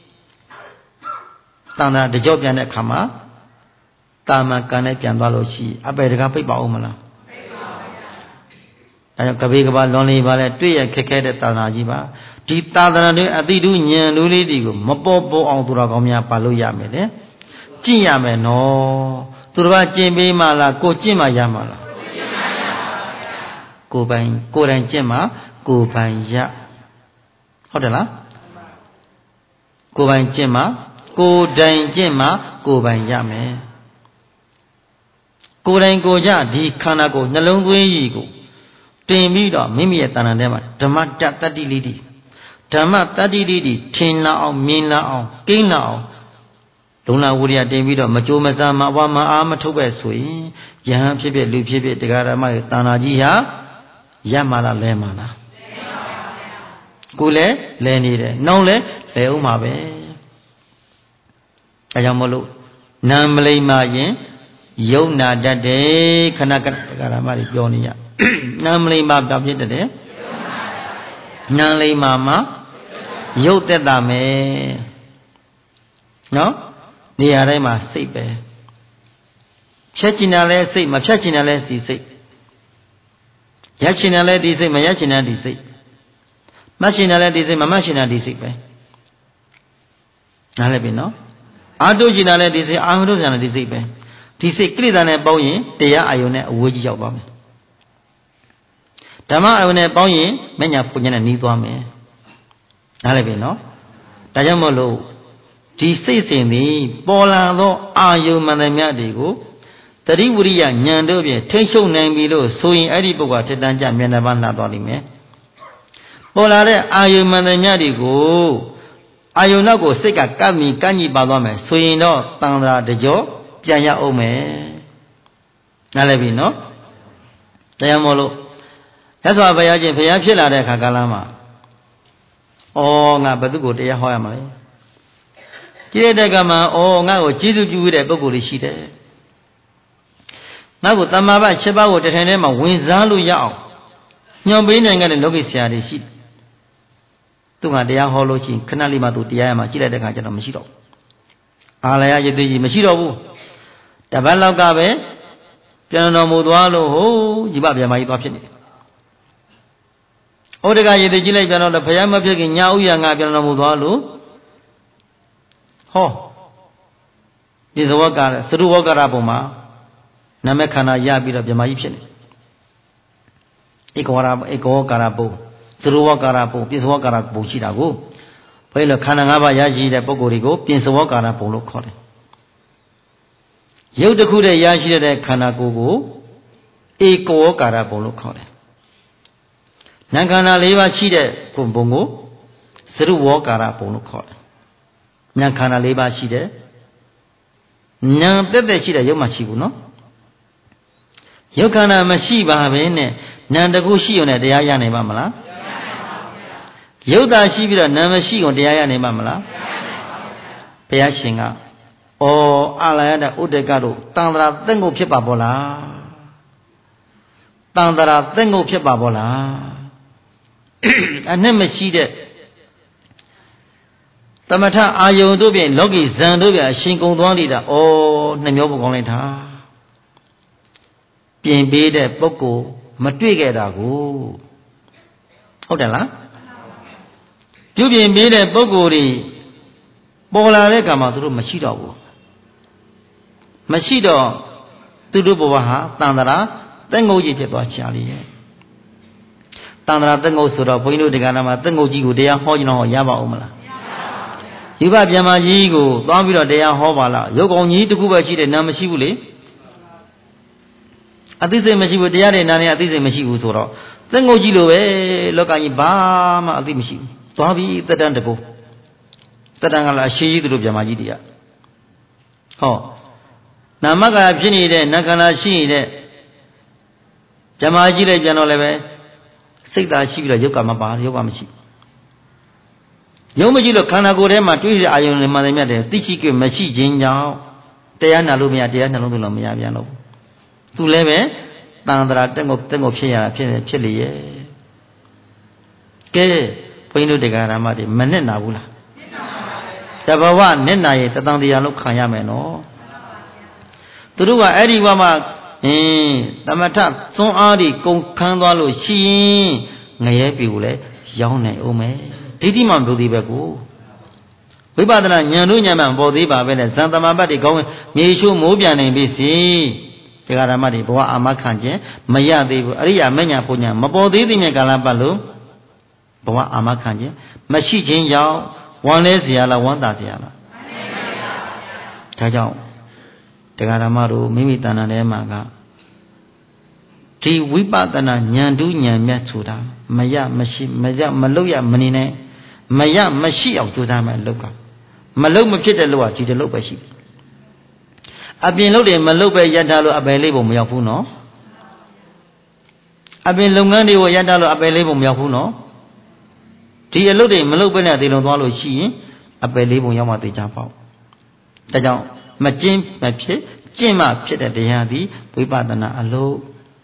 တန်တာတကြော့ပြန်တဲ့အခါမှာတာမန်ကံနဲ့ပြန်သွားလို့ရှိအပေတကားပိတ်ပါဦးမလားပိတ်ပါဘူးဗျာဒါကြောင့်ကပေကဘာလွန်လေးပါလဲတွေ့ရခက်ခဲတဲ့သာသနာကြီးပါဒီသာသနာတွေအတိတုဉာဏ်လူလေးတွေကိုမပေါ်အောင်သူတော်ကောင်းများပါလို့ရမယ်လေကျင့်ရမယ်နော်သူတော်ကကျင့်ပေးမှလားကိုကျင့်မှရမှာလားကိုပိုင်ကိုယ်တိုင်ကျင့်မှကိုပိုင်ရဟုတ်တယ်လားကိုပိုင်ကျင့်မှကိုယ်တိုင်ကျင့်မှကိုယ်ပိုင်ရမယ်ကိုယ်တိုင်ကိုကြဒီခန္ဓာကိုယ်နှလုံးသွင်းကြီးကိုတင်ပြီးတော့မိမိရဲ့တဏ္ဍာထဲမှာဓမ္မတတ္တိလေးတိဓမ္မတတ္တိလေးတိထင်လာအောင်မြင်လာအောင်ကိန်းလာအောင်လုံလဝိရိယတင်ပြီးတော့မကြိုးမစားမအဝါမအားမထုတ်ပဲဆိုရင်ယဟန်ဖြစ်ဖြစ်လူဖြစ်ဖြစ်တရားဓမ္မရဲ့တဏ္ဍာကြီးဟာရမှာလားလဲမှာလားကိုယ်လည်းလဲနေတယ်နှောင်းလည်းလဲဦးမှာပဲအဲကြောင့်မလို့နာမလိမ္မာရင်ယုံနာတတ်တယ်ခဏတရားဓမ္မတွေပြောနေရနာမလိမ္မာပြောင်းဖြစ်တတ်တယ်နာလိမ္မာမှာရုပ်သက်တာမယ်နော်နေရာတိုင်းမှာစိတ်ပဲဖြတ်ချင်တာလဲစိတ်မဖြတ်ချင်တာလဲစိတ်ရချင်တာလဲဒီစိတ်မရချင်တာဒီစိတ်မှတ်ချင်တာလဲဒီစိတ်မမှတ်ချင်တာဒီစိတ်ပဲနားလည်ပြီနော်အာတုချင်တာလဲဒီစိတ်အာမတုချင်တာဒီစိတ်ပဲဒီစိတ်ကိလေသာနဲ့ပေါင်းရင်တရားအာယုန်နဲ့အဝေးကြီးရောက်သွားမယ်ဓမ္မအာယုန်နဲ့ပေါင်းရင်မညာပုညနဲ့နီးသွားမယ်နားလည်ပြီနော်ဒါကြောင့်မို့လို့ဒီစိတ်စဉ်သည်ပေါ်လာသောအာယုန်မှန်သမျှတွေကိုတတိဝရိယဉာဏ်တို့ဖြင့်ထိမ့်ချုပ်နိုင်ပြီလို့ဆိုရင်အဲ့ဒီပုဂ္ဂိုလ်ထက်တန်းကြမျက်နှာပန်းလှသွားလိမ့်မယ်ပေါ်လာတဲ့အာယုန်မှန်သမျှတွေကိုအာယုန်နောက်ကိုစိတ်ကကပ်မိကန့်ညိပါသွားမယ်ဆိုရင်တော့တန်ត្រာတကြောပြန်ရအောင်မယ်နားလည်ပြီနော်တရားမို့လို့ရသော်ဘုရားရှင်ဘုရားဖြစ်လာတဲ့အခါကာလမှာငါဘသူကိုတရားဟောရမှာလဲကြည့်တဲ့ကမှာငါ့ကိုကျေးဇူးပြုတဲ့ပုဂ္ဂိုလ်လေးရှိတယ်ငါ့ကိုတမ္မာဘ7ပါးကိုတထိုင်ထဲမှာဝင်စားလို့ရအောင်ညွန်ပေးနိုင်တဲ့လောကီဆရာတွေရှိတယ်သူကတရားဟောလို့ချင်းခဏလေးမှသူတရားရမှာကြည့်လိုက်တဲ့ခါကျတော့မရှိတော့အာလယယသိကြီးမရှိတော့ဘူးတပတ်လောက်ကပဲပြန်တော်မူသွားလို့ဟိုးဒီဘဗျမကြီးသွားဖြစ်နေဩဒကယသိကြီးလိုက်ပြန်တော့ဘုရားမဖြစ်ခင်ညာဥရငါပြန်တော်မူသွားလို့ဟောဒီဇဝကသရုဝကရပုံမှာနာမခန္ဓာရပြီးတော့ဗျမကြီးဖြစ်နေဧကောကာရပုံသရုဝကာရပုံပိစဝကာရပုံရှိတာကိုဘယ်လိုခန္ဓာ၅ပါးရရှိတဲ့ပုဂ္ဂိုလ်တွေကိုပိစဝကာရပုံလို့ခေါ်တယ်ရုပ်တစ်ခုတည်းရရှိတဲ့ခန္ဓာကိုယ်ကိုဧကောကာရပုံလို့ခေါ်တယ်နာမ်ခန္ဓာ၄ပါးရှိတဲ့ပုံကိုသရုဝကာရပုံလို့ခေါ်တယ်ဉာဏ်ခန္ဓာ၄ပါးရှိတဲ့ဉာဏ်တက်ရှိတဲ့ရုပ်မှရှိဘူးနော်ရုပ်ခန္ဓာမရှိပါဘဲနဲ့နာမ်တခုရှိုံနဲ့တရားရနိုင်ပါမလားရုပ်သာရှိပြီးတော့နာမ်မရှိုံတရားရနိုင်ပါမလားဘုရားရှင်ကအာလယတဥဒကတို့တန်ត្រာသက်ငုတ်ဖြစ်ပါဘောလားတန်ត្រာသက်ငုတ်ဖြစ်ပါဘောလားအနဲ့မရှိတဲ့သမထအာယုံတို့ဖြင့်လောကီဇံတို့ဖြင့်အရှင်ကုံသွားနေတာနှမျောပုကောင်းလိုက်တာပြင်ပေးတဲ့ပုဂ္ဂိုလ်မတွေ့ခဲ့တာကိုဟုတ်တယ်လားပြုပြင်ပေးတဲ့ပုဂ္ဂိုလ်တွေပေါ်လာတဲ့အခါမှာသူတို့မရှိတော့ဘူးမရှိတော့သူတို့ဘဝဟာတန်ត្រာသက်ငုတ်ကြီးဖြစ်သွားချာလေရဲ့တန်ត្រာသက်ငုတ်ဆိုတော့ဘုန်းကြီးတို့ဒီကနေ့မှာသက်ငုတ်ကြီးကိုတရားဟောကြတော့ရပါဦးမလားယူဘဗျမကြီးကိုသွားပြီးတော့တရားဟောပါလားရုပ်ကောင်ကြီးတခုပဲရှိတယ်နာမ်မရှိဘူးလေအသိစိတ်မရှိဘူးတရားတွေနာနေအသိစိတ်မရှိဘူးဆိုတော့သက်ငုတ်ကြီးလိုပဲလောကကြီးဘာမှအသိမရှိဘူးသွားပြီးတက်တန်းတကူတက်တန်းကလည်းအရှိကြီးသူတို့ဗျမကြီးတွေကဟောနာမကဖြစ်နေတဲ့နတ်ခန္ဓာရှိနေတဲ့ဗျမကြီးလည်းပြန်တော့လည်းပဲစိတ်သာရှိပြီးတော့ယုတ်ကမပါယုတ်ကမရှိယုံမကြည့်လို့ခန္ဓာကိုယ်ထဲမှာတွေးတဲ့အာယုံတွေမှန်တယ်မြတ်တယ်သိရှိကြမရှိခြင်းကြောင့်တရားနာလို့မရတရားနှလုံးသွင်းလို့မရပြန်တော့ဘူးသူလည်းပဲတန်ត្រာတက်ငုတ်ဖြစ်ရတာဖြစ်လေရဲ့ကဲဘုန်းကြီးတို့တရားဓမ္မတွေမနဲ့နာဘူးလားတဘဝနဲ့နာရဲ့တသံတရားလောက်ခံရမယ်နော်သူတို့ကအဲ့ဒီဘဝမှာသမထသွန်းအားတွေကုန်ခန်းသွားလို့ရှိရင်ငရဲပြီကိုလည်းရောင်းနိုင်အောင်မယ်ဒိဋ္ဌိမှမပြောသေးပဲကိုဝိပဿနာဉာဏ်တို့ဉာဏ်မှပေါ်သေးပါပဲနဲ့ဇန်တမပတ်တွေကောင်းမြေရှိုးမိုးပြန်နိုင်ပြီစီတရားဓမ္မတွေဘဝအာမခံခြင်းမရသေးဘူးအရိယာမညာပုညာမပေါ်သေးသည့်မြတ်ကာလပတ်လို့ဘဝအာမခံခြင်းမရှိခြင်းကြောင့်ဝမ်းလဲเสียလားဝမ်းသာเสียလားဒါကြောင့်တရားဓမ္မတို့မိမိတဏ္ဍာထဲမှာကဒီဝိပဿနာဉာဏ်တူဉာဏ်မြတ်ဆိုတာမရမရှိမလုပ်ရမနေနဲ့မရမရှိအောင်ကြိုးစားမယ်လုပ်ကမလုပ်မဖြစ်တဲ့လို့ကဒီတလုပ်ပဲရှိအပြင်လုပ်တယ်မလုပ်ပဲရတ္ထလို့အပယ်လေးပုံမရောက်ဘူးနော်အပြင်လုပ်ငန်းတွေကိုရတ္ထလို့အပယ်လေးပုံမရောက်ဘူးနော်ဒီအလုပ်တွေမလုပ်ပဲနဲ့သေလုံသွားလို့ရှိရင်အပယ်လေးပုံရောက်မှသိကြပေါ့ဒါကြောင့်မကျင့်မဖြစ်ကျင့်မှဖြစ်တဲ့တရားသည်ဝိပဿနာအလုပ်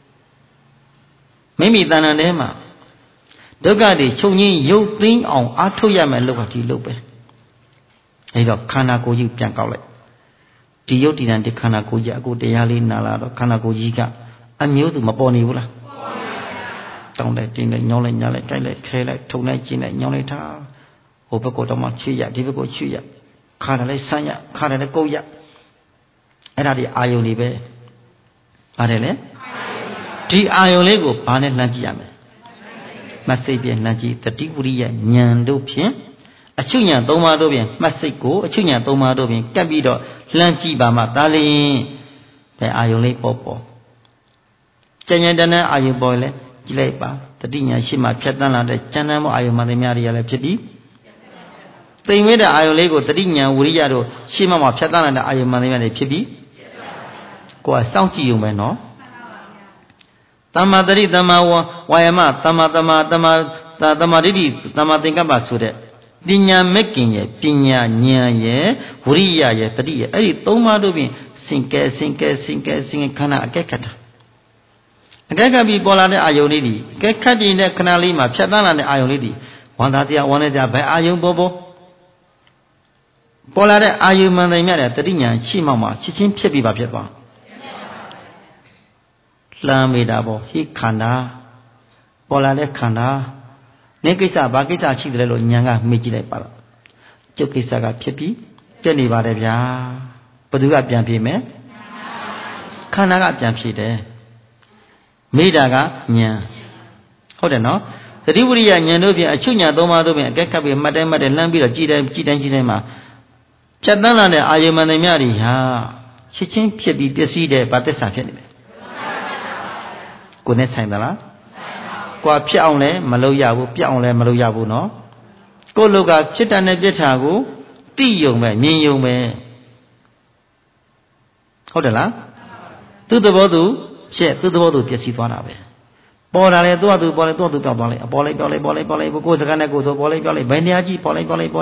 မိမိတဏ္ဍာထဲမှာဒုက္ခတွေချုပ်ငြိမ်းရုပ်သိမ်းအောင်အားထုတ်ရမယ်လို့ကဒီလုပ်ပဲအဲဒါခန္ဓာကိုယ်ကြီးပြန်ကောက်လိုက်ဒီယုတ်တည်တဲ့ခန္ဓာကိုယ်ကြီးအခုတရားလေးနာလာတော့ခန္ဓာကိုယ်ကြီးကအမျိုးစုမပေါ်နေဘူးလားတောင်းလိုက်တင်းလိုက်ညောင်းလိုက်ညာလိုက်တိုက်လိုက်ခဲလိုက်ထုံလိုက်ကျင်းလိုက်ညောင်းလိုက်ထားဟိုဘက်ကတော့မှချွေရဒီဘက်ကိုချွေရခါတယ်လိုက်ဆန်းရခါတယ်လိုက်ကုတ်ရအဲ့ဒါဒီအာယုန်တွေပဲပါတယ်လေဒီအာယုန်လေးကိုဘာနဲ့လှမ်းကြည့်ရမလဲမစိတ်ပြလှမ်းကြည့်တတိဝရိယဉာဏ်တို့ဖြင့်အချုပ်ဉာဏ်၃ပါးတို့ဖြင့်မှတ်စိတ်ကိုအချုပ်ဉာဏ်၃ပါးတို့ဖြင့်ကပ်ပြီးတော့လှမ်းကြည့်ပါမှဒါလျင်ဘယ်အာယုန်လေးပေါ်ကျန်တန်းအာယုန်ပေါ်လဲကြည့်လိုက်ပါတတိညာရှိမှဖြတ်တန်းလာတဲ့ကျန်တန်းမှုအာယုန်မှသမျှတွေကလည်းဖြစ်ပြီးသိမ်ဝဲတဲ့အာယုန်လေးကိုတတိညာဝိရိယတို့ရှိမှဖြတ်တန်းလာတဲ့အာယုန်မှသမျှတွေဖြစ်ပြီးကိုယ်ကစောင့်ကြည့်ရုံပဲနော်သမ္မာတတိသမ္မာဝါယမသမ္မာဒိဋ္ဌိသမ္မာသင်္ကပ္ပဆိုတဲ့ပညာမဲ့ကင်ရဲ့ပညာဉာဏ်ရဲ့ဝိရိယရဲ့တတိရဲ့အဲ့ဒီသုံးပါးတို့ဖြင့်စင်ကဲခန္ဓာအကဲခတ်တာအကဲခတ်ပြီးပေါ်လာတဲ့အာယုန်လေးဒီအကဲခတ်တဲ့ခဏလေးမှာဖြတ်သန်းလာတဲ့အာယုန်လေးဒီ Wanda Wanaja by Ayum Bobo Polar Ayuman the Mera, Tadinya, Chimama, Chichin Pipi Bapipa Lamidabo, he Kanda Polare Kanda Nekisa Bakita Chidrelo Nyanga Mijile Para Chokisaga Pipi, Penny Badavia, Paduga Piampime Kanaga Piampide Midaga Nya. Hold on, no? The Rivuria Nyanovia, a Chunya Doma, Gakabi, Madame, and Lambira, Gidama. Chadana, Ayuman and Mary, ha. Chichin Pipi, Peside, Batesa. Goodness, Sandala. Qua Piaone, Maloyabu, Piaone, Maloyabu, no? Go look at Chitane Betago, Tio me, Mio me. Hold on, to the Vodu, share to the Vodu, Piasifana. Polare, do to Polly, goes a go to Polly, Beniaji, Polly,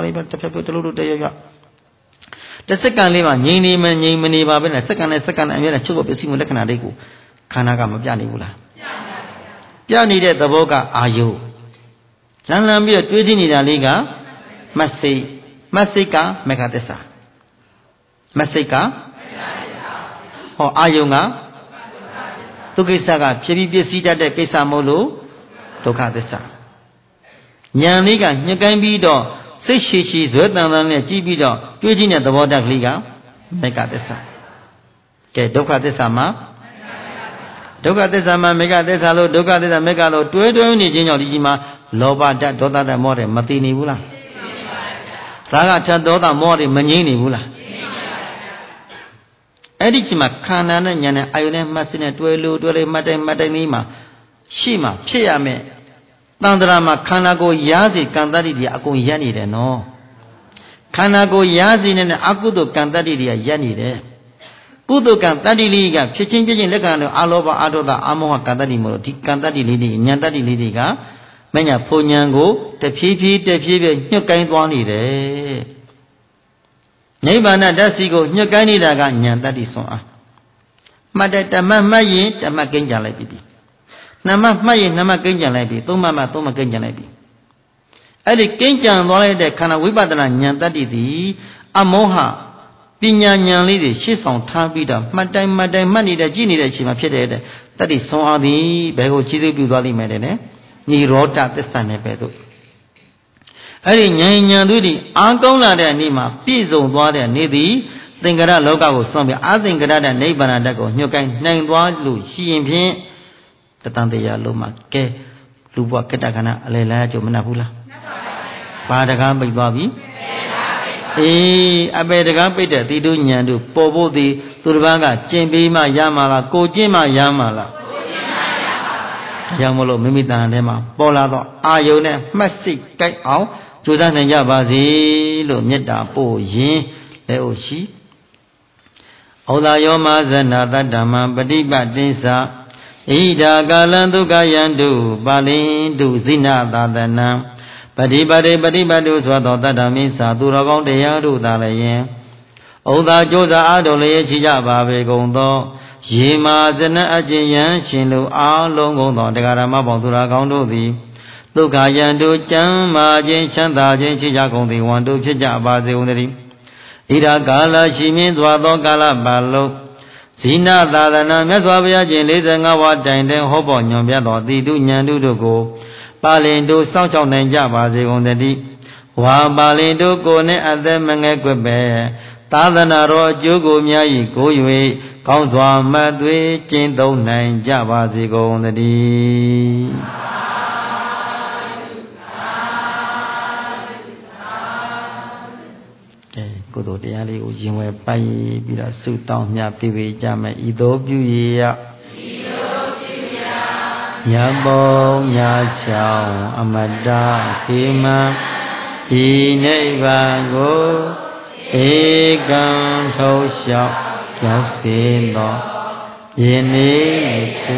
the second liver, Yini, Mani, Babin, a second, and then a chip of the single Lekanadiku, Kanagama Janigula. Jani de the Boga, are you? Lanambia, Twitching in a liga, Masika, Megatesa. Masika, or Ayunga. Tukisaga, Pipi Sita de Kesamolo, Tokatesa. Yaniga, Yagambido, Sishi, Zertan, Gibido, Twitching at the water liga, Megatesa. Get Dokatesama Megatesalo, Dokatesa Megalo, 20 Jino Lima, Loba, Dota the More, Matini Vula. Raga Dota More, Manini Vula. Edichima Kanana Yana Ione Masina Duelu Dole Madanima Shima Piame Tandrama Kanago Yazi Kandadi Ako Yani no Kanago Yazi and Akudo Kandadi Yani Pudo Kandadi Liga Chichin Legano Aloba Adoda Amoha Kandadi Moti Kandadi Lidi Nyandadi Lidiga Menya Ponyango the Pipi Nukain Wani Nibana Dasigo, Nugani Daga, that is so. Madata Mamayi, Tamakinja Lebi. Nama Mayi, Namakinja Lebi, Tomama Tomakinja Lebi. Edi Kinjan Wale de Kanawibadana Nyantadi, Amoha, Pinya Nyanli, she's on Tabida, Madame Money, the genie that she ma pede. That is so on the Bego Chili Bugali Medene, Ni Rota the Stanepedo. Eri Nyandudi, Uncle Nada Nima, Pizo Water, Nidi, Thinkara Loga was some other than neighbor and Dago, Nukan, Nang Wadu, she and Pin, the Tantia Luma, Ke, Luba Ketakana, Lela Jomanapula. Padagan by Bobby? I bet the Gampita, the Dunyandu, Pobo the Turbaga, Chimbima Yamala, Kojima Yamala. Yamolo, Mimita and Emma, Polado, Ayone, Mastic, Kai out. Sudan and Yabazi, Lumita, Po Yin, Leoshi. Ola Yoma Zanada Dama, Badiba Dinsa, Ida Galandu Gayandu, Balin, Du Zina Dadana, Badiba do Swatota Damisa, Duragon de Yadu Dalayen. Oda Josa Adole Chijaba Gondo, Yima Zena Ajian, Shinlu, All Longo, the Garama Bondura Gondo. Lukayandu Chama Jin Chanda Jin Chijakondi Wandu Chijabazi Unri Ida Gala Shimin Dwado Gala Balo Sina Dadana Meswabia Jin Lizanga Watan Hobo Nyombiado Didu Nyandu Dugo Palindu Sancho Nenjabazi Unri Wabalindu Kone Ademenge Quebe Tadana Ro Jugo Miai Goyue Kaunzwa Madwe Chinto Nenjabazi Unri Kudo Diali Ujimwe Pai Bida Sultan Nya Piwi Jame Ido Buya Yabo Nya Chao Amada Hima Ineva Go Egan Tau Xiao Yao Sin Lo Yini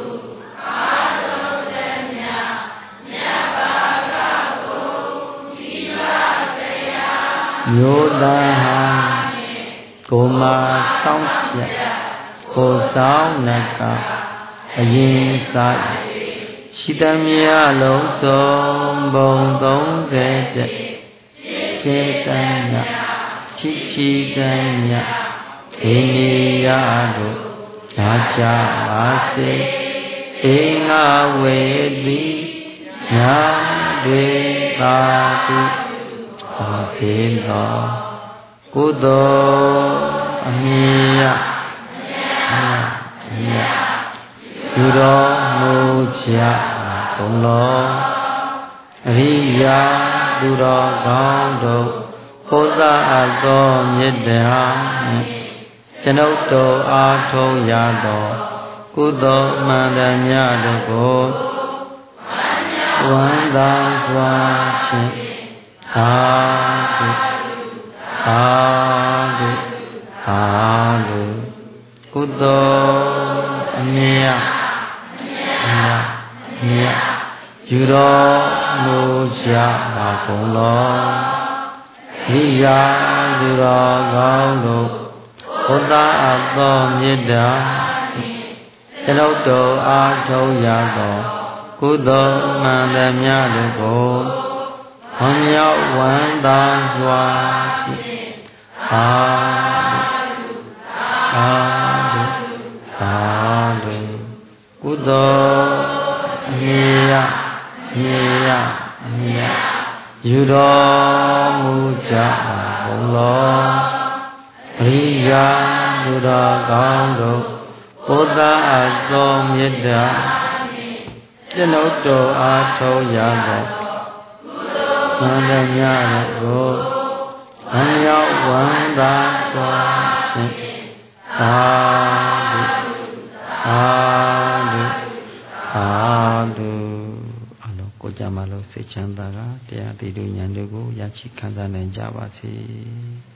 Yoda Koma Tong Ko Sao Naka Ayin Sai ရှိသမျှလုံးစုံဘုံ30စေတမြချိချိတမြအိနိယတို့ညာချပါစေဧငါဝေတိညာတွေသာတုပါစေသောကုသိုလ်အမြတ်ယူတော်မူကြကုန်လောအရိယာသူတော်ကောင်းတို့ဘုရားအသောမေတ္တာနှင့်ကျွန်ုပ်တို့အားထုတ်ရသောကုသိုလ်မှန်သမျှတို့ကိုဝန္တာစွာဖြင့်သာဓုသာဓုသာဓုကုသိုလ်အမြတ်ယူတော်မူကြပါကုန်လောဤရာသူတော်ကောင်းတို့ဘုရားအသောမေတ္တာကျွန်ုပ်တို့အားထုတ်ရသောကုသိုလ်မှန်သမျှတို့ကိုဝမ်းမြောက်ဝမ်းသာစွာဖြင့်သာဓုကုသိုလ်အမြတ်ယူတော်မူကြပါကုန်လောအရိယာသူတော်ကောင်းတို့ဘုရားအသောမေတ္တာကျွန်ုပ်တို့အားထုတ်ရသောသံဃာများတို့ကိုဝမ်းမြောက်ဝမ်းသာစွာဖြင့်သာဓုအလုံးကိုကြမှာလို့စိတ်ချမ်းသာကတရားသိတို့ဉာဏ်တို့ကိုရရှိခံစားနိုင်ကြပါစေ